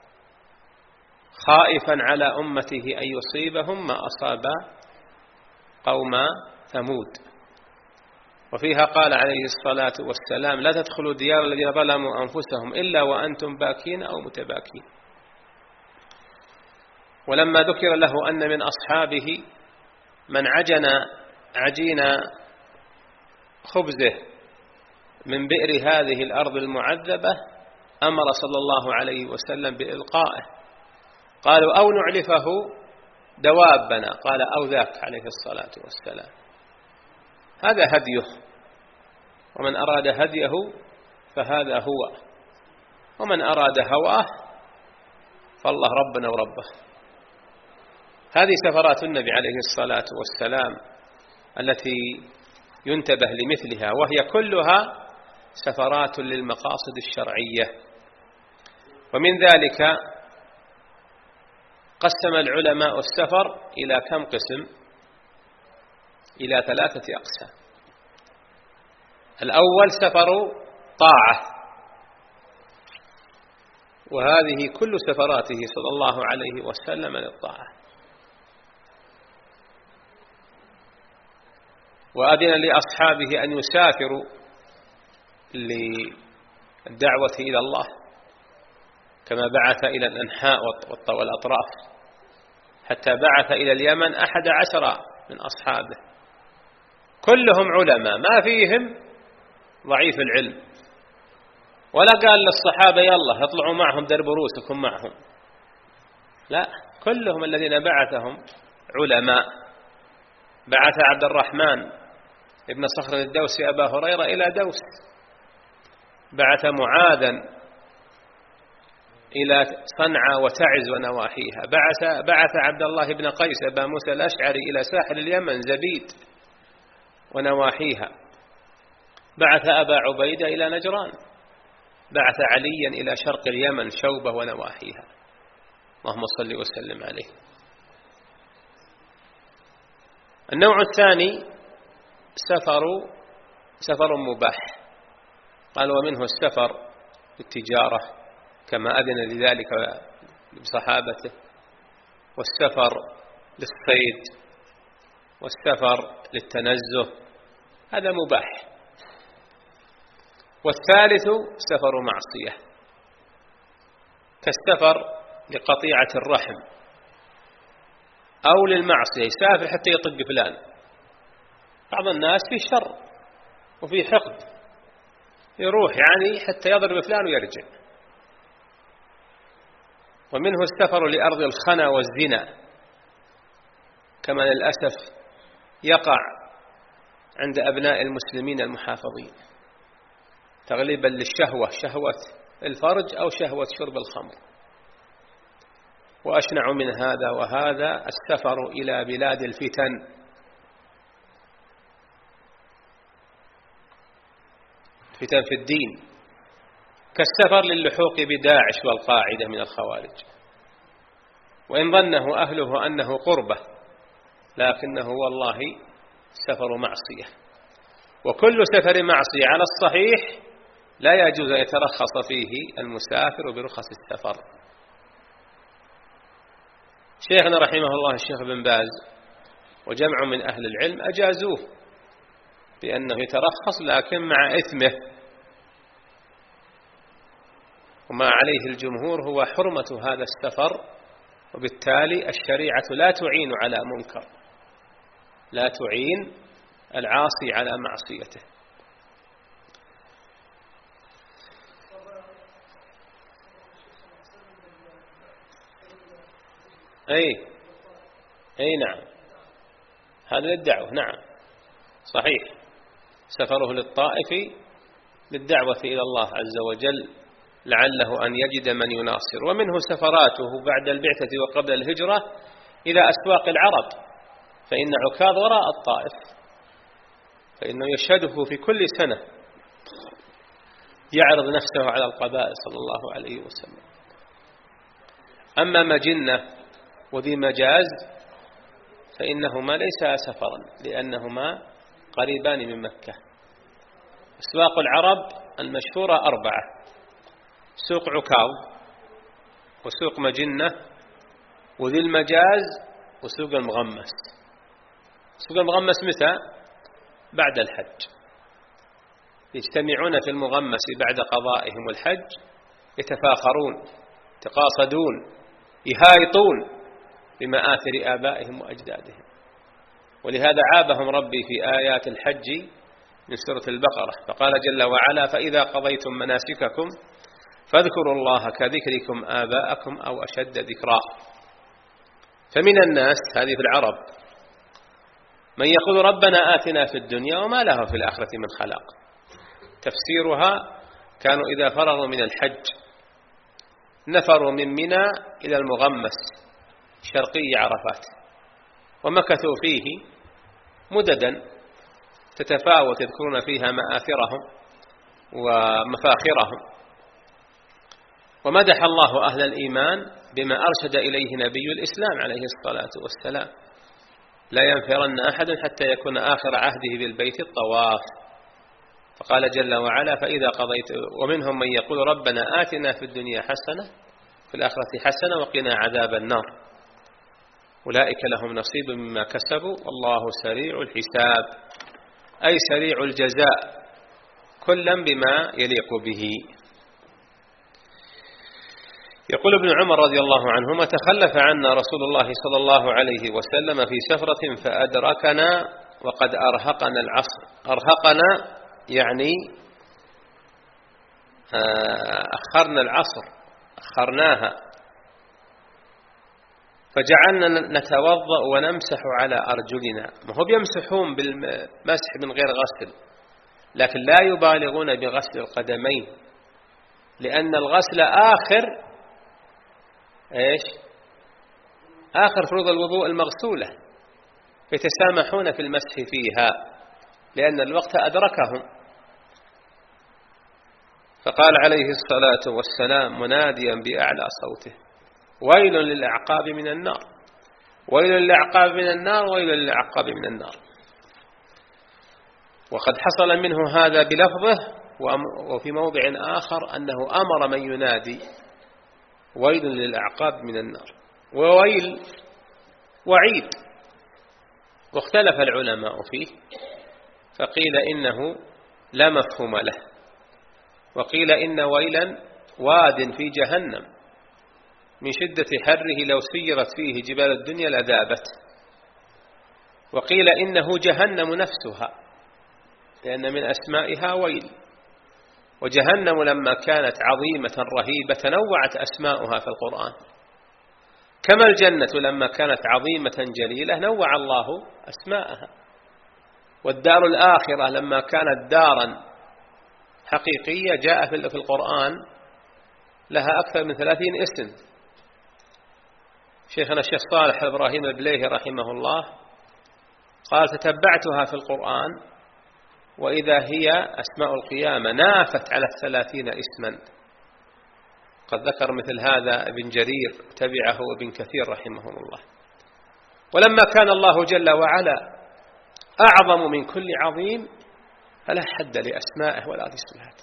خائفا على أمته أن يصيبهم ما أصاب قوم ثمود. وفيها قال عليه الصلاة والسلام لا تدخلوا ديار الذين ظلموا أنفسهم إلا وأنتم باكين أو متباكين. ولما ذكر له أن من أصحابه من عجن عجين خبزه من بئر هذه الأرض المعذبة أمر صلى الله عليه وسلم بإلقائه. قالوا أو نعلفه دوابنا، قال أو ذاك عليه الصلاة والسلام. هذا هديه، ومن أراد هديه فهذا هو، ومن أراد هواه فالله ربنا وربه. هذه سفرات النبي عليه الصلاة والسلام التي ينتبه لمثلها، وهي كلها سفرات للمقاصد الشرعية. ومن ذلك قسم العلماء السفر إلى كم قسم؟ إلى ثلاثة أقسام. الأول سفر طاعة، وهذه كل سفراته صلى الله عليه وسلم للطاعة. وأذن لأصحابه أن يسافروا للدعوة إلى الله، كما بعث إلى الأنحاء والأطراف، حتى بعث إلى اليمن أحد عشر من أصحابه كلهم علماء ما فيهم ضعيف العلم، ولا قال للصحابة يلا اطلعوا معهم دربوا رؤوسكم معهم، لا، كلهم الذين بعثهم علماء. بعث عبد الرحمن ابن صخر الدوسي أبا هريرة إلى دوس، بعث معاذا إلى صنعاء وتعز ونواحيها، بعث, بعث عبد الله بن قيس أبا موسى الأشعري إلى ساحل اليمن زبيد ونواحيها، بعث أبا عبيدة إلى نجران، بعث عليا إلى شرق اليمن شوبة ونواحيها. اللهم صل وسلم عليه. النوع الثاني سفر سفر مباح، قال ومنه السفر للتجارة كما أذن لذلك بصحابته، والسفر للصيد، والسفر للتنزه، هذا مباح. والثالث سفر معصية كالسفر لقطيعة الرحم أو للمعصية، يسافر حتى يطق فلان. بعض الناس في شر وفي حقد، يروح يعني حتى يضرب فلان ويرجع. ومنه السفر لأرض الخنا والزنا، كما للأسف يقع عند أبناء المسلمين المحافظين، تغليبا للشهوة، شهوة الفرج أو شهوة شرب الخمر. وأشنع من هذا وهذا السفر إلى بلاد الفتن، فتن في الدين، كالسفر للحوق بداعش والقاعدة من الخوارج، وإن ظنه أهله أنه قربة، لكنه والله سفر معصية. وكل سفر معصية على الصحيح لا يجوز أن يترخص فيه المسافر برخص السفر. شيخنا رحمه الله الشيخ بن باز وجمع من أهل العلم أجازوه بأنه يترخص لكن مع إثمه، وما عليه الجمهور هو حرمة هذا السفر، وبالتالي الشريعة لا تعين على منكر، لا تعين العاصي على معصيته. أي أي نعم، هذا للدعوة، نعم صحيح، سفره للطائف للدعوة إلى الله عز وجل لعله أن يجد من يناصر. ومنه سفراته بعد البعثة وقبل الهجرة إلى أسواق العرب، فإن عكاظ وراء الطائف، فإنه يشهده في كل سنة، يعرض نفسه على القبائل صلى الله عليه وسلم. أما مجنة وذي مجاز فإنهما ليس سفرا، لأنهما قريبان من مكة. أسواق العرب المشهورة أربعة: سوق عكاظ، وسوق مجنة، وذي المجاز، وسوق المغمس. سوق المغمس متى؟ بعد الحج، يجتمعون في المغمس بعد قضائهم الحج، يتفاخرون، يتقاصدون، يهايطون بمآثر آبائهم وأجدادهم. ولهذا عابهم ربي في آيات الحج من سورة البقرة، فقال جل وعلا: فإذا قضيتم مناسككم فاذكروا الله كذكركم آباءكم أو أشد ذكرا. فمن الناس، هذه في العرب، من يقول ربنا آتنا في الدنيا وما له في الآخرة من خلاق. تفسيرها: كانوا إذا فرغوا من الحج نفروا من منى إلى المغمس شرقي عرفات، ومكثوا فيه مددا تتفاوت، يذكرون فيها مآثرهم ومفاخرهم. ومدح الله أهل الإيمان بما أرشد إليه نبي الإسلام عليه الصلاة والسلام: لا ينفرن أحد حتى يكون آخر عهده بالبيت الطواف. فقال جل وعلا: فإذا قضيت. ومنهم من يقول ربنا آتنا في الدنيا حسنة في الآخرة حسنة وقنا عذاب النار، أولئك لهم نصيب مما كسبوا والله سريع الحساب، أي سريع الجزاء، كلا بما يليق به. يقول ابن عمر رضي الله عنهما: تخلف عنا رسول الله صلى الله عليه وسلم في سفرة فأدركنا وقد أرهقنا العصر. أرهقنا يعني أخرنا العصر، أخرناها، فجعلنا نتوضأ ونمسح على أرجلنا. ما هو بيمسحون بالمسح من غير غسل، لكن لا يبالغون بغسل القدمين، لأن الغسل آخر إيش؟ آخر فروض الوضوء المغسولة، فيتسامحون في المسح فيها لأن الوقت أدركهم. فقال عليه الصلاة والسلام مناديا بأعلى صوته: ويل للأعقاب من النار، ويل للأعقاب من النار، ويل للأعقاب من النار. وقد حصل منه هذا بلفظه، وفي موضع آخر أنه أمر من ينادي: ويل للأعقاب من النار. وويل وعيد، واختلف العلماء فيه، فقيل إنه لا مفهوم له، وقيل إن ويلا واد في جهنم من شدة حره لو سيرت فيه جبال الدنيا لذابت، وقيل إنه جهنم نفسها لأن من أسمائها ويل. وجهنم لما كانت عظيمة رهيبة تنوعت أسماؤها في القرآن، كما الجنة لما كانت عظيمة جليلة نوع الله أسماءها. والدار الآخرة لما كانت دارا حقيقية جاء في القرآن لها أكثر من ثلاثين اسم. شيخنا الشيخ صالح إبراهيم البليهي رحمه الله قال: تتبعتها في القرآن وإذا هي أسماء القيامة نافت على الثلاثين اسما. قد ذكر مثل هذا ابن جرير، تبعه ابن كثير رحمهم الله. ولما كان الله جل وعلا أعظم من كل عظيم فلا حد لأسمائه ولا لصفاته،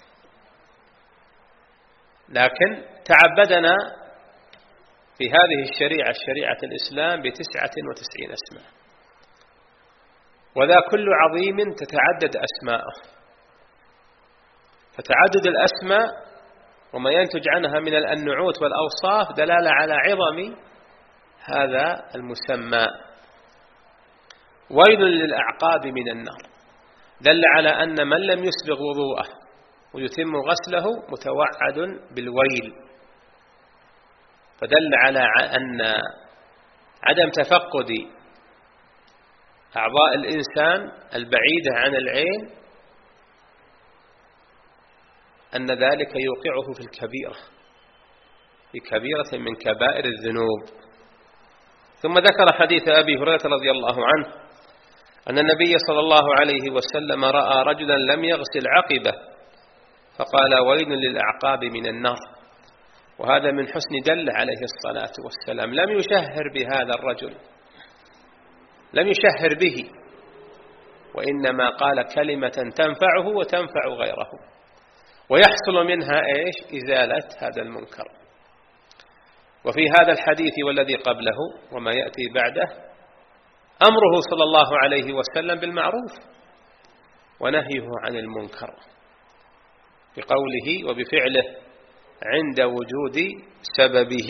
لكن تعبدنا في هذه الشريعة الشريعة الإسلام بتسعة وتسعين اسماء، وذا كل عظيم تتعدد أسماءه. فتعدد الأسماء وما ينتج عنها من النعوت والأوصاف دلالة على عظم هذا المسمى. ويل للأعقاب من النار دل على أن من لم يسبغ وضوءه ويتم غسله متوعد بالويل، فدل على أن عدم تفقد أعضاء الإنسان البعيدة عن العين أن ذلك يوقعه في الكبيرة، في كبيرة من كبائر الذنوب. ثم ذكر حديث أبي هريرة رضي الله عنه أن النبي صلى الله عليه وسلم رأى رجلا لم يغسل عقبه فقال ويل للأعقاب من النار. وهذا من حسن دل عليه الصلاة والسلام، لم يشهر بهذا الرجل، لم يشهر به، وإنما قال كلمة تنفعه وتنفع غيره، ويحصل منها إيش؟ إزالة هذا المنكر. وفي هذا الحديث والذي قبله وما يأتي بعده أمره صلى الله عليه وسلم بالمعروف ونهيه عن المنكر بقوله وبفعله عند وجود سببه.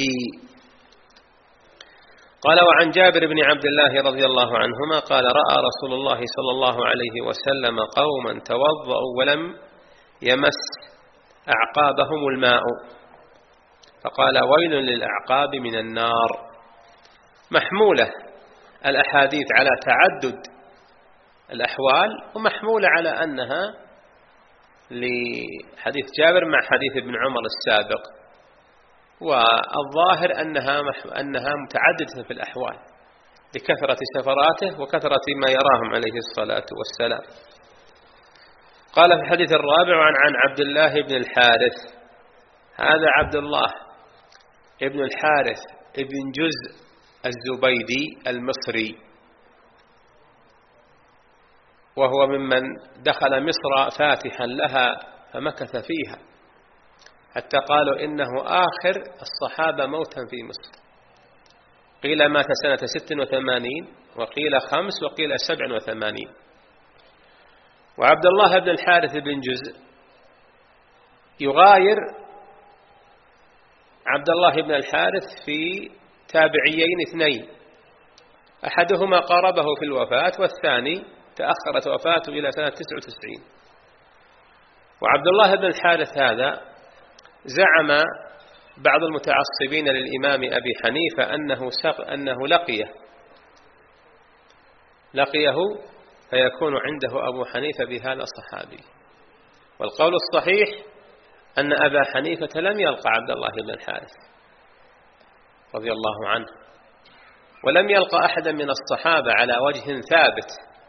قال وعن جابر بن عبد الله رضي الله عنهما قال رأى رسول الله صلى الله عليه وسلم قوما توضأوا ولم يمس أعقابهم الماء فقال ويل للأعقاب من النار. محمولة الأحاديث على تعدد الأحوال، ومحمولة على أنها لحديث جابر مع حديث ابن عمر السابق، والظاهر أنها أنها متعددة في الأحوال لكثرة سفراته وكثرة ما يراهم عليه الصلاة والسلام. قال في الحديث الرابع عن عن عبد الله بن الحارث، هذا عبد الله ابن الحارث ابن جزء الزبيدي المصري، وهو ممن دخل مصر فاتحا لها فمكث فيها حتى قالوا إنه آخر الصحابة موتا في مصر، قيل مات سنة ست وثمانين وقيل خمس وقيل سبع وثمانين. وعبد الله بن الحارث بن جزء يغاير عبد الله بن الحارث في تابعيين اثنين، أحدهما قاربه في الوفاة والثاني تأخرت وفاته إلى سنة تسع وتسعين. وعبد الله بن الحارث هذا زعم بعض المتعصبين للإمام أبي حنيفة أنه, أنه لقيه لقيه فيكون عنده أبو حنيفة بهذا الصحابي. والقول الصحيح أن أبا حنيفة لم يلقى عبد الله بن الحارث رضي الله عنه، ولم يلقى أحدا من الصحابة على وجه ثابت،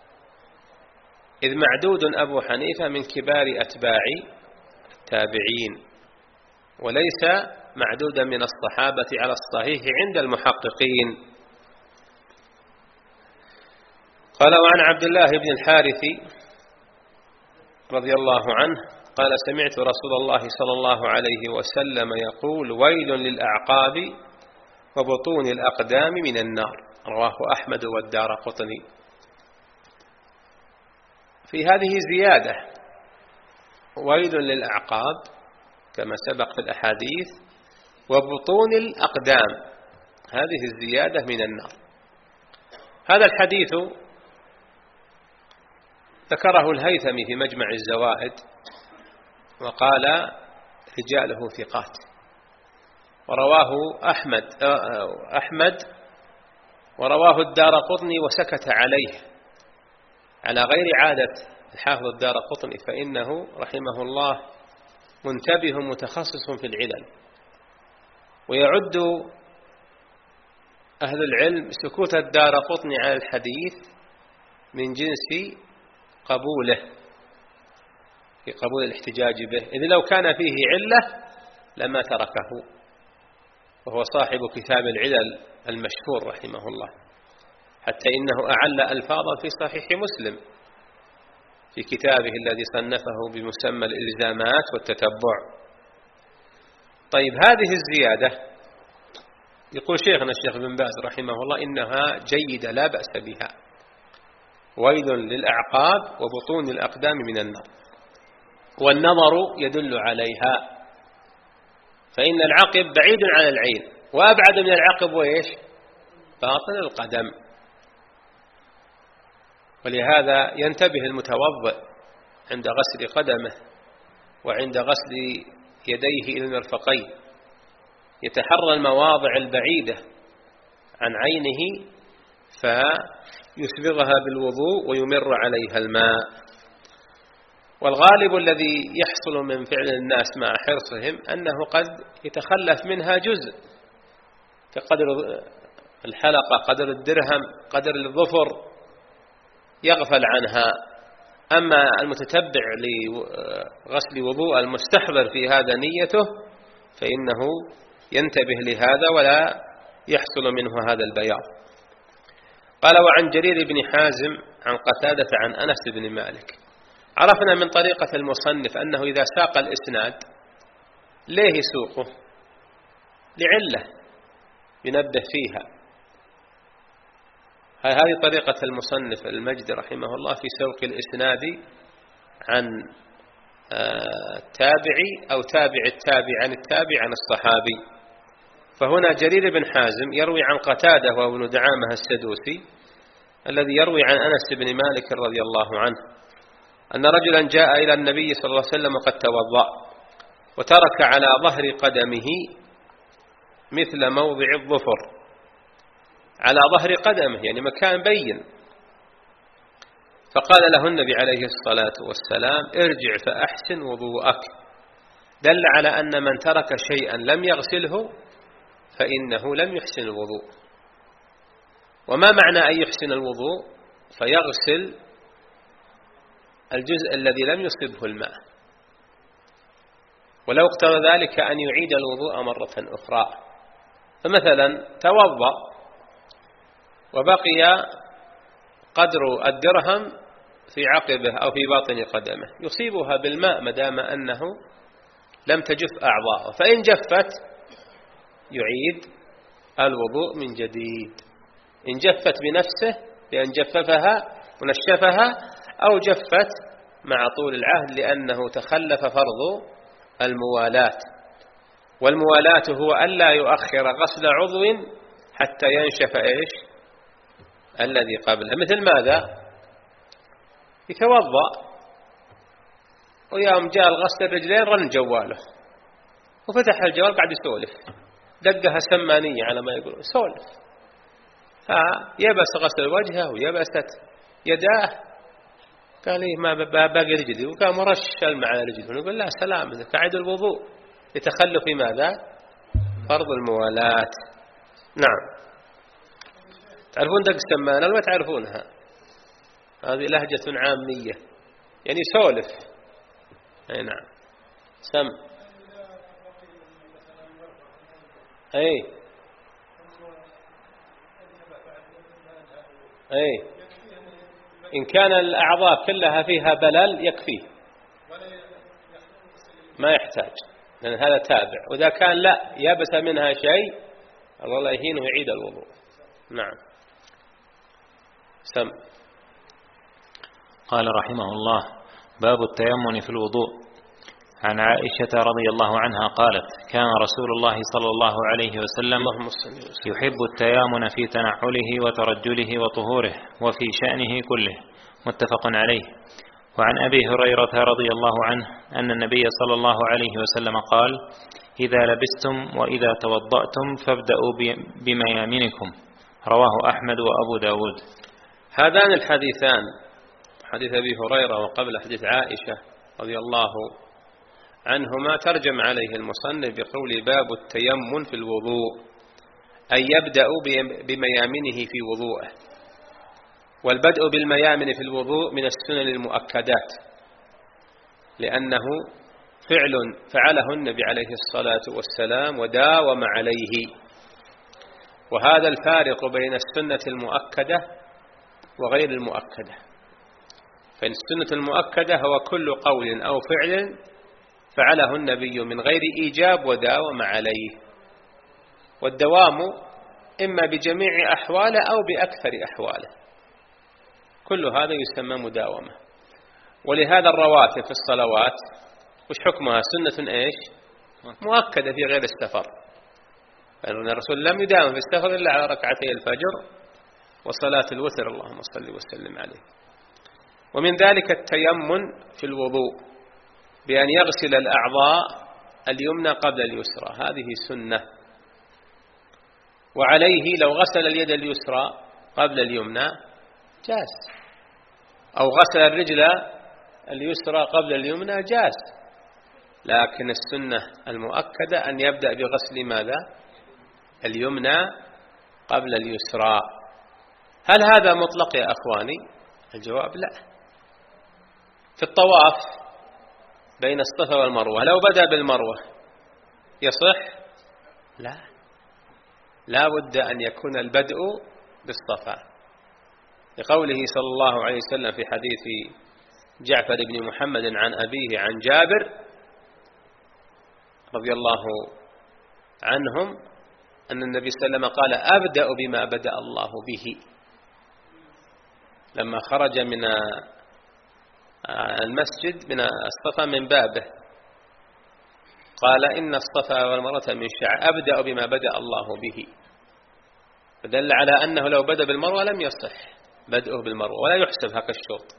إذ معدود أبو حنيفة من كبار أتباع التابعين وليس معدودا من الصحابة على الصحيح عند المحققين. قال وعن عبد الله بن الحارث رضي الله عنه قال سمعت رسول الله صلى الله عليه وسلم يقول ويل للأعقاب وبطون الأقدام من النار، رواه أحمد والدارقطني. في هذه زيادة ويل للأعقاب كما سبق في الأحاديث وبطون الأقدام، هذه الزيادة من النار. هذا الحديث ذكره الهيثمي في مجمع الزوائد وقال رجاله ثقات، ورواه أحمد أحمد ورواه الدارقطني وسكت عليه على غير عادة الحافظ الدارقطني، فإنه رحمه الله منتبه متخصص في العلل، ويعد أهل العلم سكوت الدارقطني على الحديث من جنس قبوله في قبول الاحتجاج به، إذ لو كان فيه علة لما تركه، وهو صاحب كتاب العلل المشهور رحمه الله، حتى إنه أعل ألفاظا في صحيح مسلم في كتابه الذي صنفه بمسمى الإلزامات والتتبع. طيب هذه الزيادة يقول شيخنا الشيخ بن باز رحمه الله إنها جيدة لا بأس بها، ويل للأعقاب وبطون الأقدام من النار، والنظر يدل عليها، فإن العقب بعيد عن العين، وأبعد من العقب وإيش؟ باطن القدم. ولهذا ينتبه المتوضئ عند غسل قدمه وعند غسل يديه إلى المرفقين، يتحرى المواضع البعيدة عن عينه فيسبغها بالوضوء ويمر عليها الماء. والغالب الذي يحصل من فعل الناس مع حرصهم أنه قد يتخلف منها جزء، كقدر الحلقة، قدر الدرهم، قدر الظفر، يغفل عنها. أما المتتبع لغسل وضوء المستحضر في هذا نيته فإنه ينتبه لهذا ولا يحصل منه هذا البياض. قال: وعن جرير بن حازم عن قتادة عن أنس بن مالك. عرفنا من طريقة المصنف أنه إذا ساق الإسناد ليه يسوقه؟ لعلة ينبه فيها. هذه طريقة المصنف المجد رحمه الله في سوق الإسناد عن التابعي أو تابع التابع عن التابع عن الصحابي. فهنا جرير بن حازم يروي عن قتادة وابن دعامة السدوسي الذي يروي عن أنس بن مالك رضي الله عنه أن رجلا جاء إلى النبي صلى الله عليه وسلم قد توضأ وترك على ظهر قدمه مثل موضع الظفر، على ظهر قدمه يعني مكان بين. فقال له النبي عليه الصلاة والسلام: ارجع فأحسن وضوءك. دل على أن من ترك شيئا لم يغسله فإنه لم يحسن الوضوء. وما معنى أن يحسن الوضوء؟ فيغسل الجزء الذي لم يصبه الماء، ولو اقتضى ذلك أن يعيد الوضوء مرة أخرى. فمثلا توضأ وبقي قدر الدرهم في عقبه أو في باطن قدمه، يصيبها بالماء مدام أنه لم تجف أعضاءه، فإن جفت يعيد الوضوء من جديد، إن جفت بنفسه بأن جففها ونشفها، أو جفت مع طول العهد لأنه تخلف فرض الموالاة. والموالاة هو ألا يؤخر غسل عضو حتى ينشف إيش الذي قبله. مثل ماذا؟ يتوضأ ويوم جاء الغسل الرجلين رن جواله وفتح الجوال قاعد يسولف، دقها سمانية على ما يقولون، سولف. فيبس غسل وجهه ويبست يداه، قال لي ما باقي رجلي، وكان مرش الماء على رجله. نقول لا سلام، قاعد الوضوء يتخلف في ماذا؟ فرض الموالاة. نعم. تعرفون دق السمانة ولا تعرفونها؟ هذه لهجة عامية يعني سولف. أي نعم. سم. أي أي إن كان الأعضاء كلها فيها بلل يكفيه، ما يحتاج، لأن هذا تابع. وإذا كان لا يبس منها شيء الله يهينه يعيد الوضوء. نعم. سم. قال رحمه الله: باب التيمم في الوضوء. عن عائشة رضي الله عنها قالت: كان رسول الله صلى الله عليه وسلم يحب التيامن في تنعله وترجله وطهوره وفي شأنه كله. متفق عليه. وعن أبي هريرة رضي الله عنه أن النبي صلى الله عليه وسلم قال: إذا لبستم وإذا توضأتم فابدأوا بميامنكم. رواه أحمد وأبو داود. هذان الحديثان، حديث أبي هريرة وقبل حديث عائشة رضي الله عنهما، ترجم عليه المصنف بقول: باب التيمم في الوضوء، أي يبدأ بميامنه في وضوءه. والبدء بالميامن في الوضوء من السنن المؤكدات، لأنه فعل فعله النبي عليه الصلاة والسلام وداوم عليه. وهذا الفارق بين السنة المؤكدة وغير المؤكدة. فإن السنة المؤكدة هو كل قول أو فعل فعله النبي من غير إيجاب وداوم عليه، والدوام إما بجميع أحواله أو بأكثر أحواله، كل هذا يسمى مداومة. ولهذا الرواتب في الصلوات وش حكمها؟ سنة إيش؟ مؤكدة في غير السفر، فإن الرسول لم يداوم في السفر إلا على ركعتي الفجر وصلاة الوتر، اللهم صل وسلم عليه. ومن ذلك التيمم في الوضوء بأن يغسل الأعضاء اليمنى قبل اليسرى، هذه سنة. وعليه لو غسل اليد اليسرى قبل اليمنى جاز، أو غسل الرجل اليسرى قبل اليمنى جاز، لكن السنة المؤكدة أن يبدأ بغسل ماذا؟ اليمنى قبل اليسرى. هل هذا مطلق يا أخواني؟ الجواب لا. في الطواف بين الصفا والمروة لو بدأ بالمروة يصح؟ لا، لا بد أن يكون البدء بالصفا، لقوله صلى الله عليه وسلم في حديث جعفر بن محمد عن أبيه عن جابر رضي الله عنهم أن النبي صلى الله عليه وسلم قال: أبدأ بما بدأ الله به. لما خرج من المسجد من الصفا من بابه قال: إن الصفا والمروة من شعائر، أبدأ بما بدأ الله به، فدل على أنه لو بدأ بالمروة لم يصح بدأه بالمروة ولا يحسب هكا الشوط.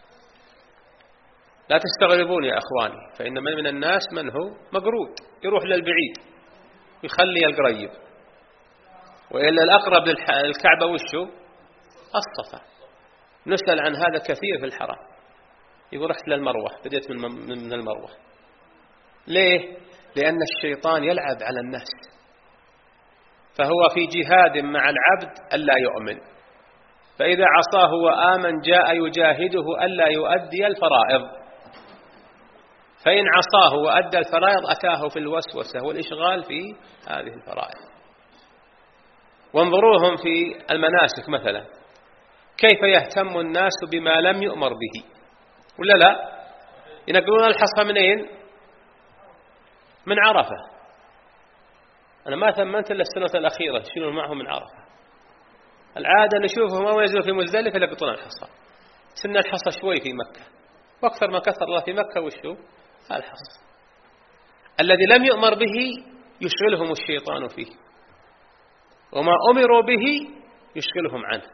لا تستغربون يا أخواني، فإن من الناس من هو مقرود يروح للبعيد يخلي القريب، وإلا الأقرب للكعبة وشه الصفا. نسأل عن هذا كثير في الحرم، يقول رحت للمروة، بدأت من المروة. ليه؟ لأن الشيطان يلعب على الناس، فهو في جهاد مع العبد ألا يؤمن، فإذا عصاه وآمن جاء يجاهده ألا يؤدي الفرائض، فإن عصاه وأدى الفرائض أتاه في الوسوسة والإشغال في هذه الفرائض. وانظروهم في المناسك مثلا، كيف يهتم الناس بما لم يؤمر به، ولا لا؟ ينقلون الحصى منين؟ من عرفة. أنا ما ثمنت إلا السنة الأخيرة يشيلون معهم من عرفة. العادة نشوفهم أول ينزلوا في مزدلفة يلقطون الحصى. سن الحصى شوي في مكة، وأكثر ما كثر الله في مكة وشو الحصى. الذي لم يؤمر به يشغلهم الشيطان فيه، وما أمروا به يشغلهم عنه،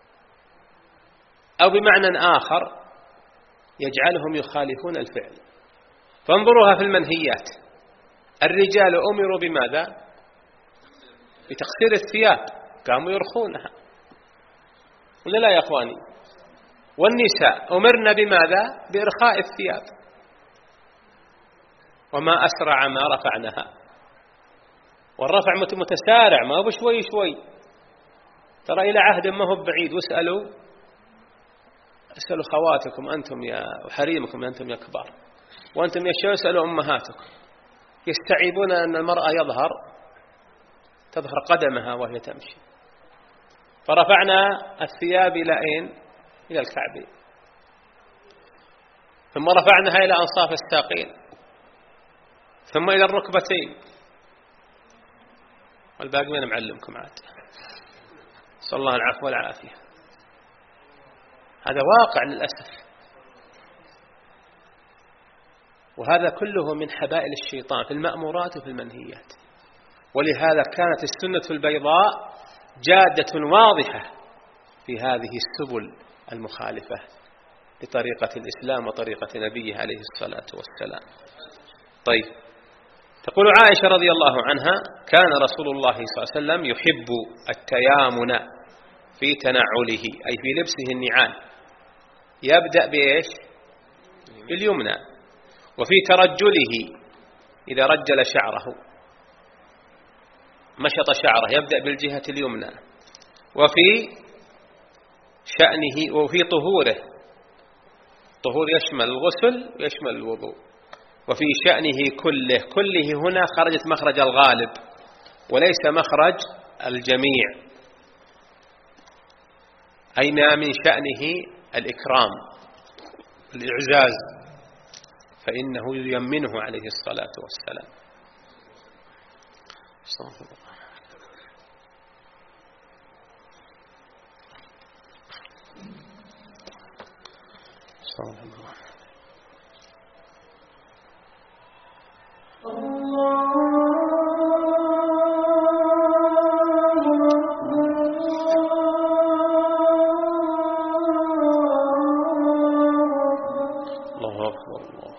أو بمعنى آخر يجعلهم يخالفون الفعل. فانظروها في المنهيات، الرجال أمروا بماذا؟ بتقصير الثياب، قاموا يرخونها، ولا لا يا أخواني؟ والنساء أمرنا بماذا؟ بإرخاء الثياب، وما أسرع ما رفعناها، والرفع متسارع ما هو بشوي شوي. ترى إلى عهد ما هو بعيد، واسألوا اسألوا خواتكم أنتم يا وحريمكم أنتم يا كبار، وأنتم يا شباب اسألوا أمهاتكم، يستعيبون أن المرأة يظهر تظهر قدمها وهي تمشي، فرفعنا الثياب إلى أين؟ إلى الكعبين، ثم رفعناها إلى أنصاف الساقين، ثم إلى الركبتين، والباقي من معلمكم عاد. صلى الله العفو والعافية. هذا واقع للأسف، وهذا كله من حبائل الشيطان في المأمورات وفي المنهيات. ولهذا كانت السنة البيضاء جادة واضحة في هذه السبل المخالفة لطريقة الإسلام وطريقة نبيه عليه الصلاة والسلام. طيب، تقول عائشة رضي الله عنها: كان رسول الله صلى الله عليه وسلم يحب التيامن في تنعله، أي في لبسه النعال، يبدأ بإيش؟ باليمنى. وفي ترجله، إذا رجل شعره مشط شعره يبدأ بالجهة اليمنى. وفي شأنه وفي طهوره، طهور يشمل الغسل ويشمل الوضوء. وفي شأنه كله، كله هنا خرجت مخرج الغالب وليس مخرج الجميع، أي ما من شأنه الإكرام الإعزاز فإنه ييمنه عليه الصلاة والسلام. استغفر الله. استغفر الله. الله أكبر. الله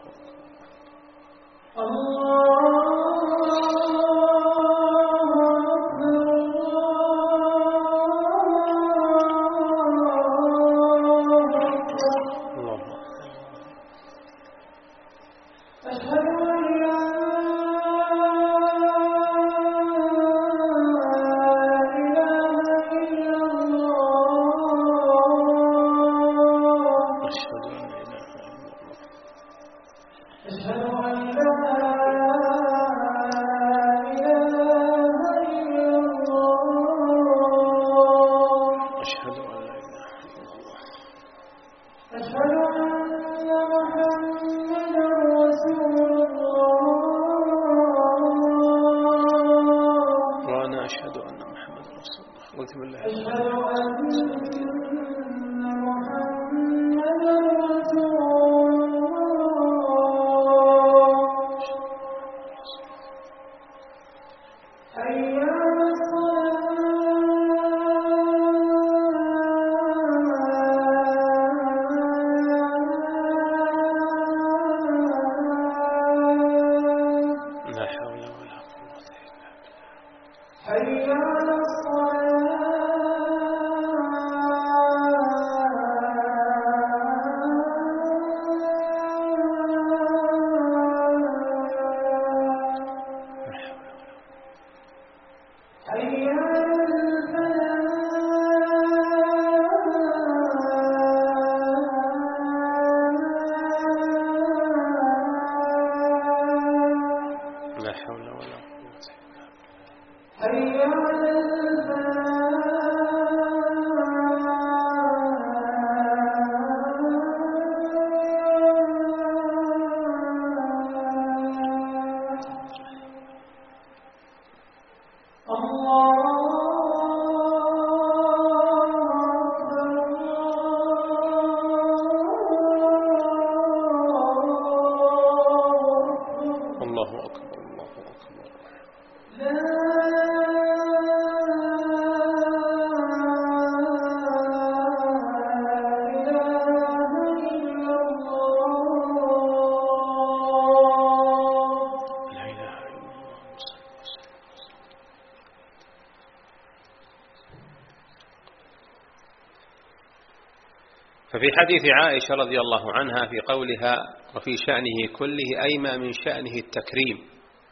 ففي حديث عائشة رضي الله عنها في قولها وفي شأنه كله أي ما من شأنه التكريم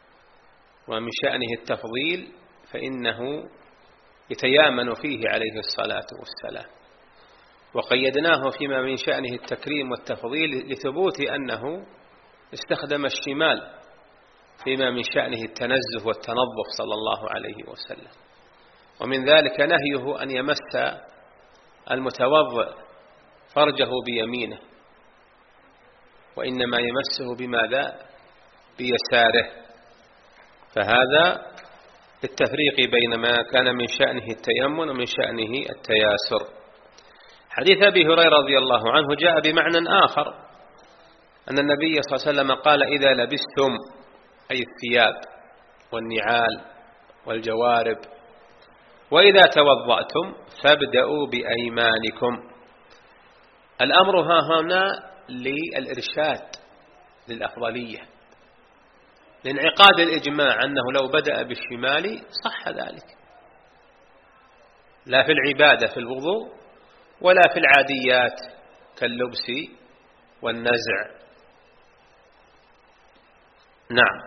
ومن شأنه التفضيل فإنه يتيامن فيه عليه الصلاة والسلام. وقيدناه فيما من شأنه التكريم والتفضيل لثبوت أنه استخدم الشمال فيما من شأنه التنزه والتنظف صلى الله عليه وسلم. ومن ذلك نهيه أن يمس المتوضئ فرجه بيمينه وإنما يمسه بماذا؟ بيساره. فهذا التفريق بين ما كان من شأنه التيمم ومن شأنه التياسر. حديث أبي هريرة رضي الله عنه جاء بمعنى آخر أن النبي صلى الله عليه وسلم قال إذا لبستم أي الثياب والنعال والجوارب وإذا توضأتم فابدأوا بأيمانكم. الأمر ها هنا للإرشاد للأفضلية لانعقاد الإجماع أنه لو بدأ بالشمال صح ذلك لا في العبادة في الوضوء ولا في العاديات كاللبس والنزع. نعم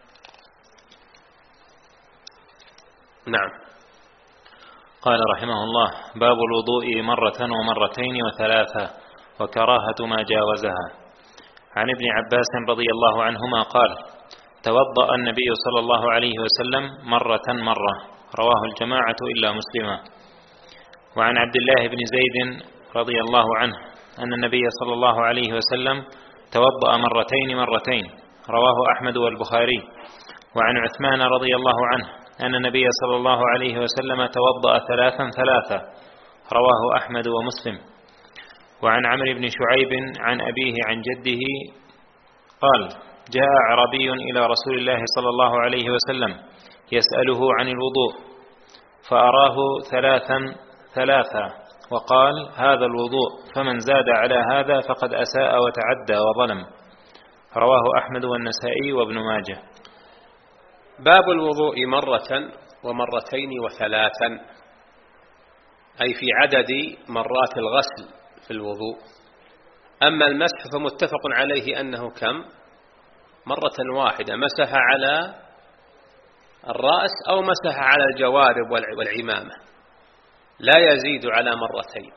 نعم. قال رحمه الله باب الوضوء مرة ومرتين وثلاثة وكراهة ما جاوزها. عن ابن عباس رضي الله عنهما قال توضأ النبي صلى الله عليه وسلم مرة مرة رواه الجماعة إلا مسلما. وعن عبد الله بن زيد رضي الله عنه أن النبي صلى الله عليه وسلم توضأ مرتين مرتين، رواه أحمد والبخاري. وعن عثمان رضي الله عنه أن النبي صلى الله عليه وسلم توضأ ثلاثا ثلاثا، رواه أحمد ومسلم. وعن عمرو بن شعيب عن أبيه عن جده قال: جاء أعرابي إلى رسول الله صلى الله عليه وسلم يسأله عن الوضوء، فأراه ثلاثا ثلاثا وقال: هذا الوضوء، فمن زاد على هذا فقد أساء وتعدى وظلم، رواه أحمد والنسائي وابن ماجه. باب الوضوء مرة ومرتين وثلاثا، أي في عدد مرات الغسل في الوضوء. أما المسح فمتفق عليه أنه كم؟ مرة واحدة، مسح على الرأس أو مسح على الجوارب والعمامة، لا يزيد على مرتين.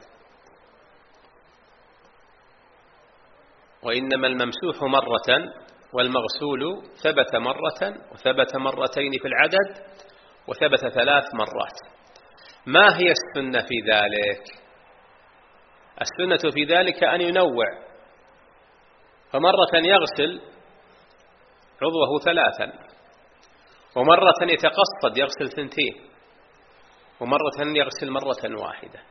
وإنما الممسوح مرة، والمغسول ثبت مرة وثبت مرتين في العدد وثبت ثلاث مرات. ما هي السنة في ذلك؟ السنة في ذلك أن ينوع، فمرة يغسل عضوه ثلاثا، ومرة يتقصد يغسل ثنتين، ومرة يغسل مرة واحدة.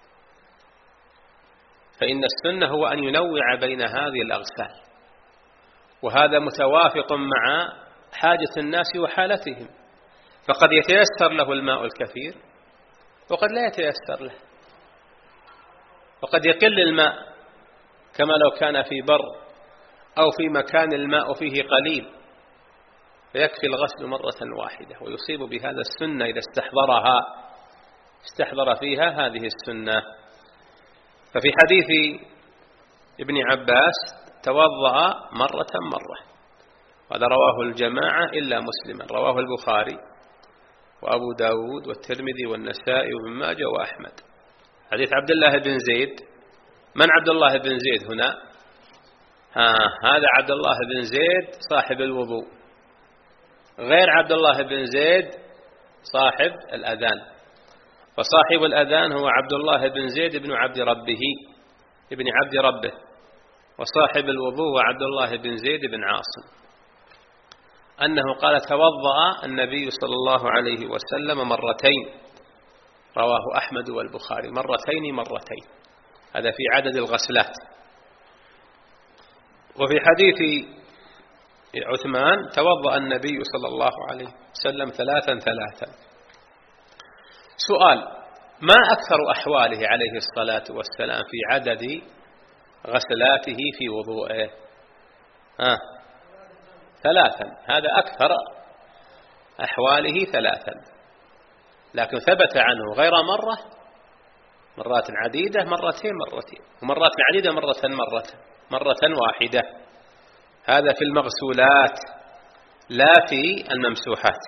فإن السنة هو أن ينوع بين هذه الأغسال، وهذا متوافق مع حاجة الناس وحالتهم، فقد يتيسر له الماء الكثير وقد لا يتيسر له، وقد يقل الماء كما لو كان في بر أو في مكان الماء فيه قليل، فيكفي الغسل مرة واحدة ويصيب بهذا السنة إذا استحضرها استحضر فيها هذه السنة. ففي حديث ابن عباس توضأ مرة مرة، هذا رواه الجماعة إلا مسلما، رواه البخاري وأبو داود والترمذي والنسائي وابن ماجه وأحمد. حديث عبد الله بن زيد، من عبد الله بن زيد هنا؟ ها هذا عبد الله بن زيد صاحب الوضوء، غير عبد الله بن زيد صاحب الأذان، فصاحب الأذان هو عبد الله بن زيد بن عبد ربه ابن عبد ربه، وصاحب الوضوء هو عبد الله بن زيد بن عاصم، أنه قال: توضأ النبي صلى الله عليه وسلم مرتين، رواه أحمد والبخاري، مرتين مرتين، هذا في عدد الغسلات. وفي حديث عثمان توضأ النبي صلى الله عليه وسلم ثلاثا ثلاثا. سؤال: ما أكثر أحواله عليه الصلاة والسلام في عدد غسلاته في وضوءه؟ آه. ثلاثا، هذا أكثر أحواله ثلاثا، لكن ثبت عنه غير مرة، مرات عديدة، مرتين مرتين، ومرات عديدة مرة مرة مرة واحدة. هذا في المغسولات لا في الممسوحات.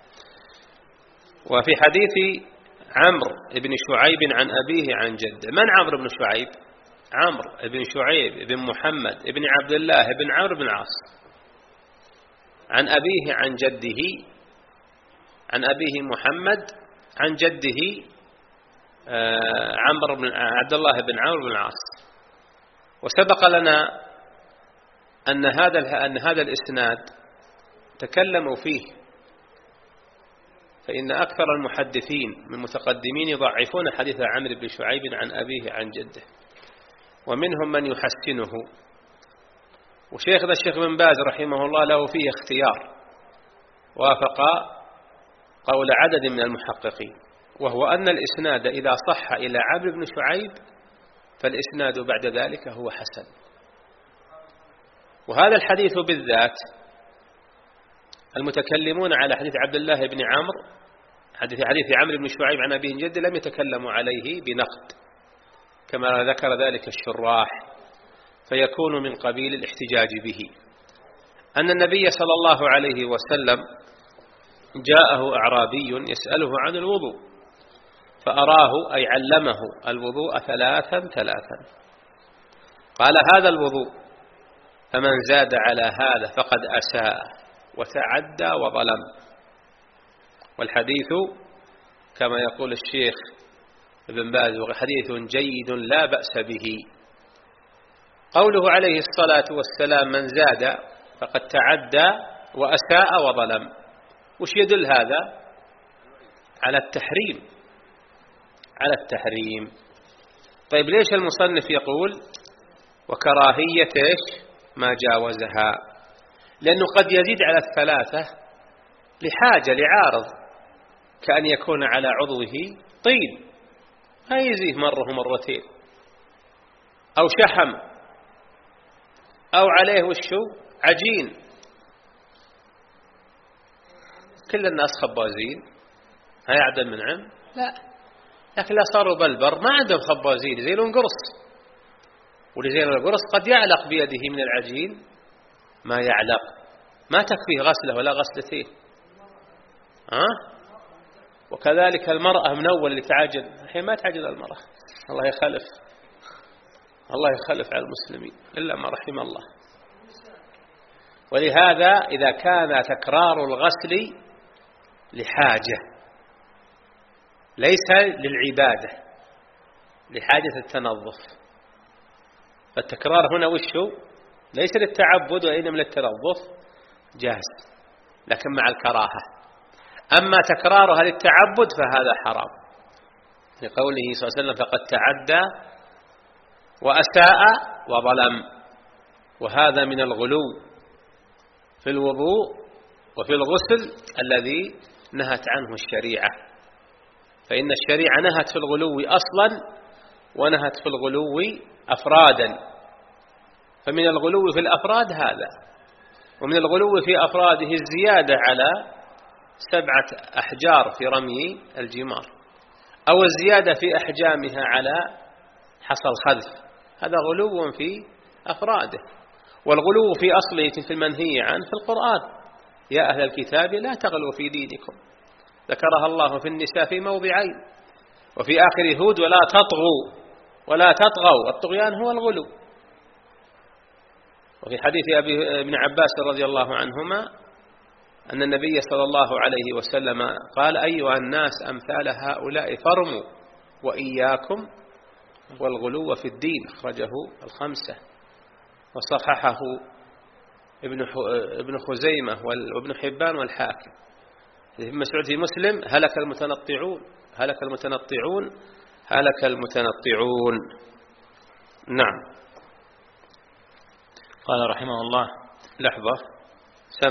وفي حديث عمرو بن شعيب عن أبيه عن جده، من عمرو بن شعيب؟ عمرو بن شعيب بن محمد بن عبد الله بن عمرو بن العاص، عن أبيه عن جده، عن أبيه محمد عن جده عمرو بن عبد الله بن عمرو بن العاص. وسبق لنا أن هذا أن هذا الإسناد تكلموا فيه، فإن أكثر المحدثين من متقدمين يضعفون حديث عمرو بن شعيب عن أبيه عن جده، ومنهم من يحسنه. وشيخنا الشيخ بن باز رحمه الله له فيه اختيار، وافق قول عدد من المحققين، وهو أن الإسناد إذا صح إلى عمرو بن شعيب فالإسناد بعد ذلك هو حسن. وهذا الحديث بالذات المتكلمون على حديث عبد الله بن عمرو، حديث حديث عمرو بن شعيب عن أبيه جد، لم يتكلموا عليه بنقد كما ذكر ذلك الشراح، فيكون من قبيل الاحتجاج به. أن النبي صلى الله عليه وسلم جاءه أعرابي يسأله عن الوضوء، فأراه أي علمه الوضوء ثلاثا ثلاثا، قال: هذا الوضوء، فمن زاد على هذا فقد أساء وتعدى وظلم. والحديث كما يقول الشيخ ابن باز حديث جيد لا بأس به، قوله عليه الصلاة والسلام من زاد فقد تعدى وأساء وظلم، وش يدل هذا؟ على التحريم، على التحريم. طيب ليش المصنف يقول وكراهية إيش ما جاوزها؟ لأنه قد يزيد على الثلاثة لحاجة لعارض، كأن يكون على عضوه طين ما يزيه مرة ومرتين، أو شحم، أو عليه وشو عجين. كل الناس خبازين، هاي عبد المنعم لا، لكن لا صاروا بالبر ما عندهم خبازين زي القرص، ولزي القرص قد يعلق بيده من العجين ما يعلق، ما تكفيه غسله ولا غسلتين. ها؟ وكذلك المرأة من أول اللي تعجل الحين ما تعجل المرأة، الله يخلف، الله يخلف على المسلمين إلا ما رحم الله. ولهذا إذا كان تكرار الغسل لحاجة ليس للعبادة، لحاجة التنظف، فالتكرار هنا وشو ليس للتعبد وإنما للتنظف جاهز، لكن مع الكراهة. أما تكرارها للتعبد فهذا حرام، لقوله صلى الله عليه وسلم فقد تعدى وأساء وظلم، وهذا من الغلو في الوضوء وفي الغسل الذي نهت عنه الشريعة. فإن الشريعة نهت في الغلو أصلا ونهت في الغلو أفرادا، فمن الغلو في الأفراد هذا، ومن الغلو في أفراده الزيادة على سبعة أحجار في رمي الجمار، أو الزيادة في أحجامها على حصى الخذف، هذا غلو في أفراده. والغلو في أصله في المنهي عنه في القرآن، يا أهل الكتاب لا تغلوا في دينكم، ذكرها الله في النساء في موضعين، وفي آخر هود ولا تطغوا ولا تطغوا، الطغيان هو الغلو. وفي حديث أبي ابن عباس رضي الله عنهما أن النبي صلى الله عليه وسلم قال أيها الناس أمثال هؤلاء فرموا وإياكم والغلو في الدين، أخرجه الخمسة وصححه ابن خزيمة وابن حبان والحاكم. ابن مسعود في مسلم هلك المتنطعون هلك المتنطعون هلك المتنطعون. نعم. قال رحمه الله لحظة سم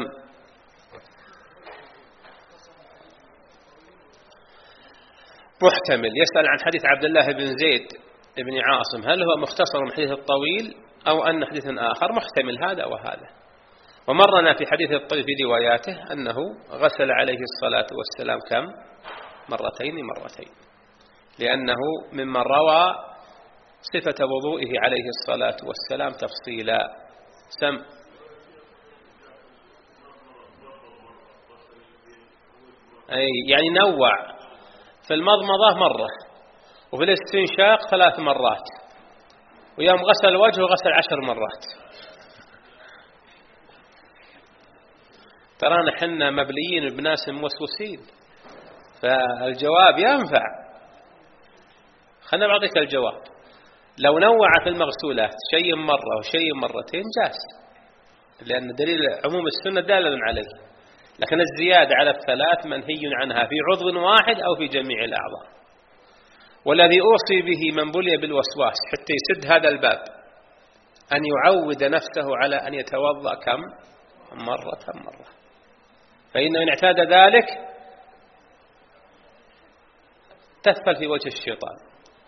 محتمل، يسأل عن حديث عبد الله بن زيد بن عاصم هل هو مختصر من حديث الطويل أو أن حديث آخر؟ محتمل هذا وهذا. ومرنا في حديث الطويل في رواياته أنه غسل عليه الصلاة والسلام كم؟ مرتين مرتين، لأنه ممن روى صفة وضوئه عليه الصلاة والسلام تفصيلا. سم أي يعني نوع في المضمضة مرة، وفي الاستنشاق ثلاث مرات، ويوم غسل وجهه غسل عشر مرات. ترانا حنا مبليين بناس موسوسين، فالجواب ينفع. خلنا بعطيك الجواب. لو نوع في المغسولات شيء مرة وشيء مرتين جاز، لأن دليل عموم السنة دال عليه، لكن الزيادة على الثلاث منهي عنها في عضو واحد أو في جميع الأعضاء. والذي أوصي به من بلي بالوسواس حتى يسد هذا الباب أن يعود نفسه على أن يتوضأ كم؟ مرة مرة، فإنه إن اعتاد ذلك تثفل في وجه الشيطان،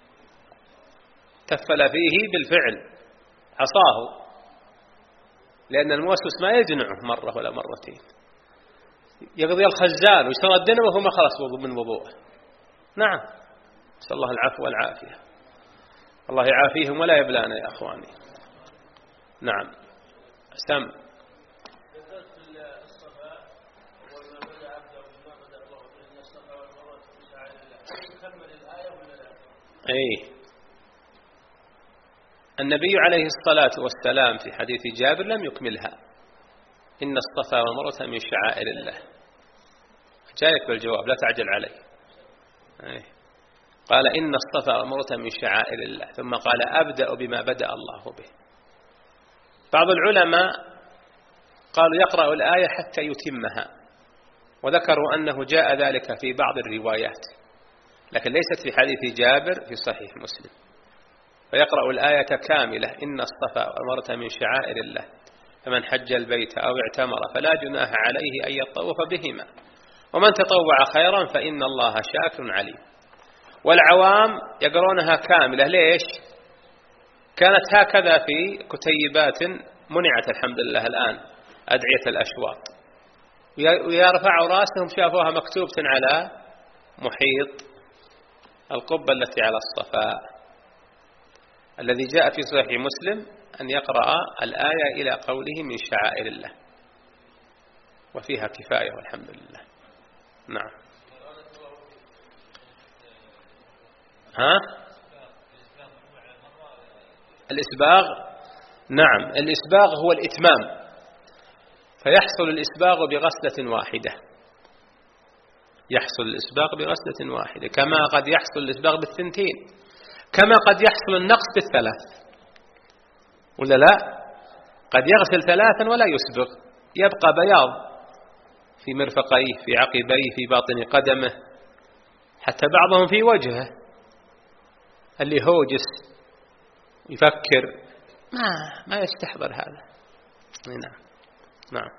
تثفل فيه بالفعل عصاه، لأن الموسوس ما يجنعه مرة ولا مرتين، يقضي الخزان ويشترى الدنيا وهو ما خلص من وضوءه. نعم، نسأل الله العفو والعافية، الله يعافيهم ولا يبلانا يا أخواني. نعم. سم أي النبي عليه الصلاة والسلام في حديث جابر لم يكملها، إن الصفا والمروة من شعائر الله. جايك بالجواب لا تعجل عليه. أي. قال إن الصفا والمروة من شعائر الله، ثم قال أبدأ بما بدأ الله به. بعض العلماء قالوا يقرأ الآية حتى يتمها، وذكروا أنه جاء ذلك في بعض الروايات، لكن ليست في حديث جابر في صحيح مسلم. فيقرأ الآية كاملة: إن الصفا والمروة من شعائر الله فمن حج البيت أو اعتمر فلا جناح عليه أن يطوف بهما ومن تطوع خيرا فإن الله شاكر عليم. والعوام يقرونها كاملة. ليش؟ كانت هكذا في كتيبات منعت الحمد لله الآن، أدعية الأشواط، ويرفعوا رأسهم شافوها مكتوبة على محيط القبة التي على الصفاء. الذي جاء في صحيح مسلم أن يقرأ الآية إلى قوله من شعائر الله، وفيها كفاية والحمد لله. نعم. ها؟ الإسباغ، نعم، الإسباغ هو الإتمام، فيحصل الإسباغ بغسلة واحدة، يحصل الإسباغ بغسلة واحدة، كما قد يحصل الإسباغ بالثنتين، كما قد يحصل النقص بالثلاث، ولا لا؟ قد يغسل ثلاثا ولا يسبغ، يبقى بياض في مرفقيه، في عقبيه، في باطن قدمه، حتى بعضهم في وجهه اللي هوجس يفكر ما ما يستحضر هذا. نعم نعم.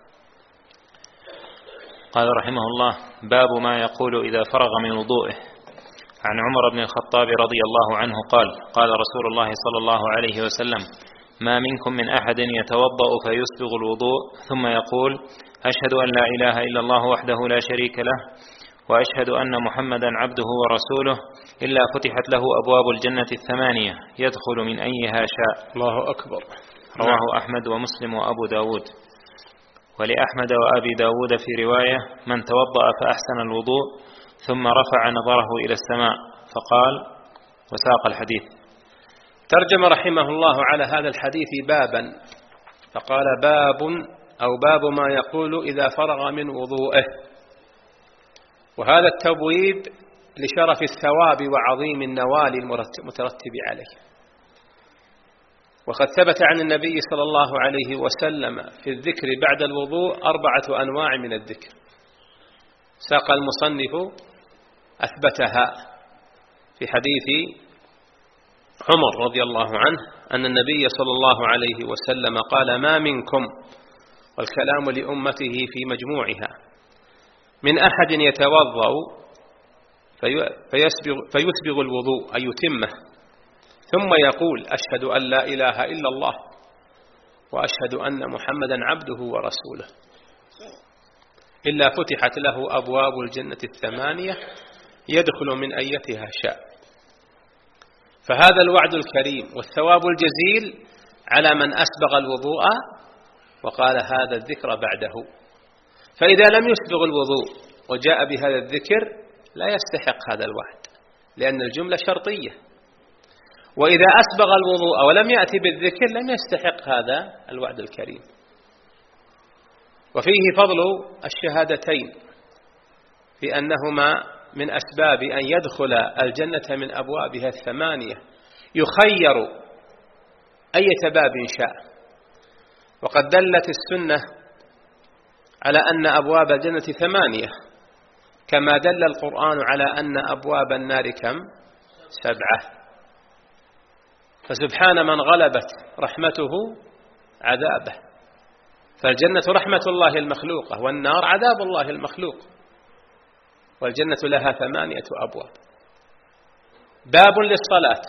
قال رحمه الله: باب ما يقول إذا فرغ من وضوئه. عن عمر بن الخطاب رضي الله عنه قال: قال رسول الله صلى الله عليه وسلم: ما منكم من أحد يتوضأ فيسبغ الوضوء ثم يقول: أشهد أن لا إله إلا الله وحده لا شريك له وأشهد أن محمدا عبده ورسوله إلا فتحت له أبواب الجنة الثمانية يدخل من أيها شاء. الله أكبر. رواه أحمد ومسلم وأبو داود. ولأحمد وأبي داود في رواية: من توضأ فأحسن الوضوء ثم رفع نظره إلى السماء فقال، وساق الحديث. ترجم رحمه الله على هذا الحديث بابا، فقال: باب أو باب ما يقول إذا فرغ من وضوءه. وهذا التبويب لشرف الثواب وعظيم النوال المترتب عليه. وقد ثبت عن النبي صلى الله عليه وسلم في الذكر بعد الوضوء أربعة أنواع من الذكر، ساق المصنف أثبتها في حديث عمر رضي الله عنه أن النبي صلى الله عليه وسلم قال: ما منكم، والكلام لأمته في مجموعها، من أحد يتوضأ فيسبغ, فيسبغ الوضوء أي يتمه، ثم يقول: أشهد أن لا إله إلا الله وأشهد أن محمدا عبده ورسوله، إلا فتحت له أبواب الجنة الثمانية يدخل من أيتها شاء. فهذا الوعد الكريم والثواب الجزيل على من أسبغ الوضوء وقال هذا الذكر بعده. فإذا لم يسبغ الوضوء وجاء بهذا الذكر لا يستحق هذا الوعد، لأن الجملة شرطية. وإذا أسبغ الوضوء ولم يأتي بالذكر لم يستحق هذا الوعد الكريم. وفيه فضل الشهادتين في أنهما من أسباب أن يدخل الجنة من أبوابها الثمانية، يخير أي باب شاء. وقد دلت السنة على أن أبواب الجنة ثمانية، كما دل القرآن على أن أبواب النار كم؟ سبعة. فسبحان من غلبت رحمته عذابه. فالجنة رحمة الله المخلوقة، والنار عذاب الله المخلوق، والجنة لها ثمانية أبواب: باب للصلاة،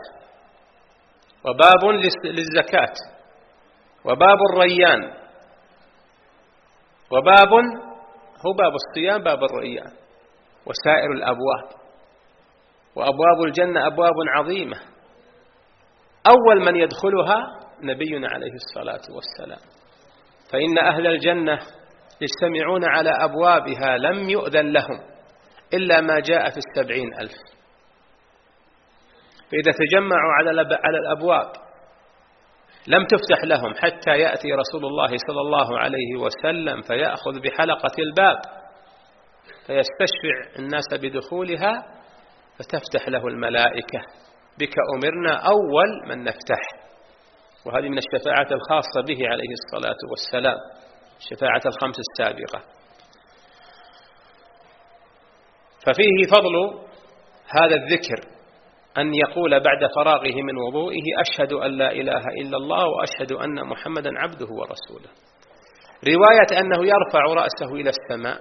وباب للزكاة، وباب الريان، وباب هو باب الصيام، باب الريان، وسائر الأبواب. وأبواب الجنة أبواب عظيمة، أول من يدخلها نبينا عليه الصلاة والسلام، فإن أهل الجنة يجتمعون على أبوابها لم يؤذن لهم إلا ما جاء في السبعين ألف. فإذا تجمعوا على الأبواب لم تفتح لهم حتى يأتي رسول الله صلى الله عليه وسلم فيأخذ بحلقة الباب فيستشفع الناس بدخولها، فتفتح له الملائكة: بك أمرنا أول من نفتح. وهذه من الشفاعة الخاصة به عليه الصلاة والسلام، الشفاعة الخمس السابقة. ففيه فضل هذا الذكر أن يقول بعد فراغه من وضوئه أشهد أن لا إله إلا الله وأشهد أن محمدا عبده ورسوله. رواية أنه يرفع رأسه إلى السماء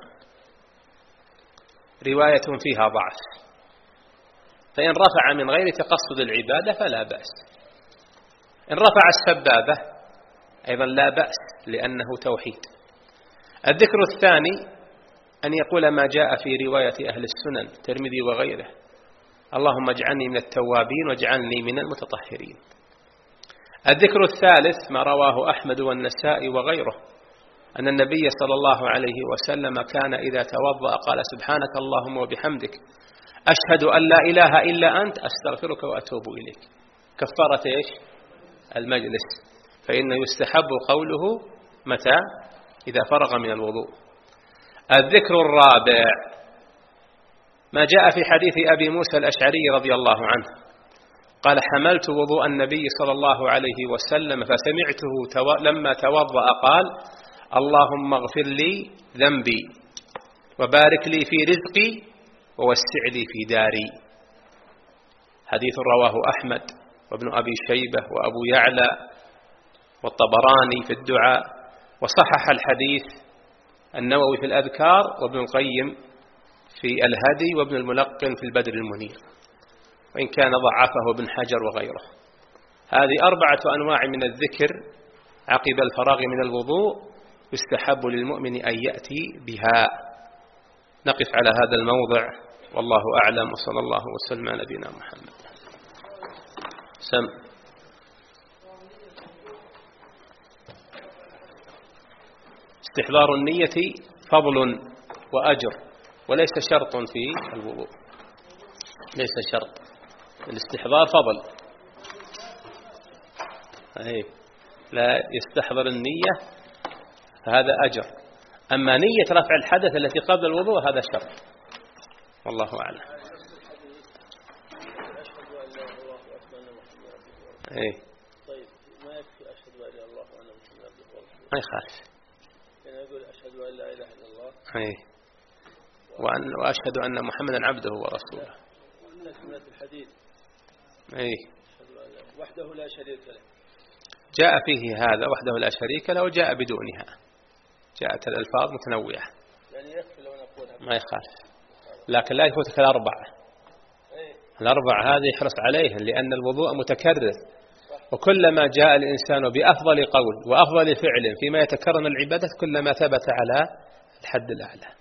رواية فيها ضعف، فإن رفع من غير تقصد العبادة فلا بأس. إن رفع السبابة أيضا لا بأس لأنه توحيد. الذكر الثاني أن يقول ما جاء في رواية أهل السنن الترمذي وغيره: اللهم اجعلني من التوابين واجعلني من المتطهرين. الذكر الثالث ما رواه أحمد والنسائي وغيره أن النبي صلى الله عليه وسلم كان إذا توضأ قال: سبحانك اللهم وبحمدك أشهد أن لا إله إلا أنت أستغفرك وأتوب إليك، كفارة إيش؟ المجلس. فإنه يستحب قوله متى؟ إذا فرغ من الوضوء. الذكر الرابع ما جاء في حديث أبي موسى الأشعري رضي الله عنه قال: حملت وضوء النبي صلى الله عليه وسلم فسمعته تو... لما توضأ قال: اللهم اغفر لي ذنبي وبارك لي في رزقي ووسع لي في داري. حديث رواه أحمد وابن أبي شيبة وأبو يعلى والطبراني في الدعاء، وصحح الحديث النووي في الأذكار وابن القيم في الهدي وابن الملقن في البدر المنير، وإن كان ضعفه ابن حجر وغيره. هذه أربعة أنواع من الذكر عقب الفراغ من الوضوء يستحب للمؤمن أن يأتي بها. نقف على هذا الموضع والله أعلم، وصلى الله وسلم على نبينا محمد. سم استحضار النية فضل وأجر وليس شرط في الوضوء، ليس شرط. الاستحضار فضل، أي لا يستحضر النية فهذا أجر. أما نية رفع الحدث التي قبل الوضوء هذا شرط، والله أعلم. أي طيب ما يكفي أشهد أن لا إله إلا الله وأن محمدا عبده ورسوله؟ ما يخالف. يعني يقول أشهد أن لا إله إلا الله أي وأن وأشهد أن محمدا عبده ورسوله. ومن سنة الحديث أي وحده لا شريك له، جاء فيه هذا وحده لا شريك له، وجاء بدونها، جاءت الألفاظ متنوعة. يعني يكفي لو نقولها ما يخالف، لكن لا يفوتك الأربعة. الأربع هذه يحرص عليها لأن الوضوء متكرر، وكلما جاء الإنسان بأفضل قول وأفضل فعل فيما يتكرر من العبادة كلما ثبت على الحد الأعلى.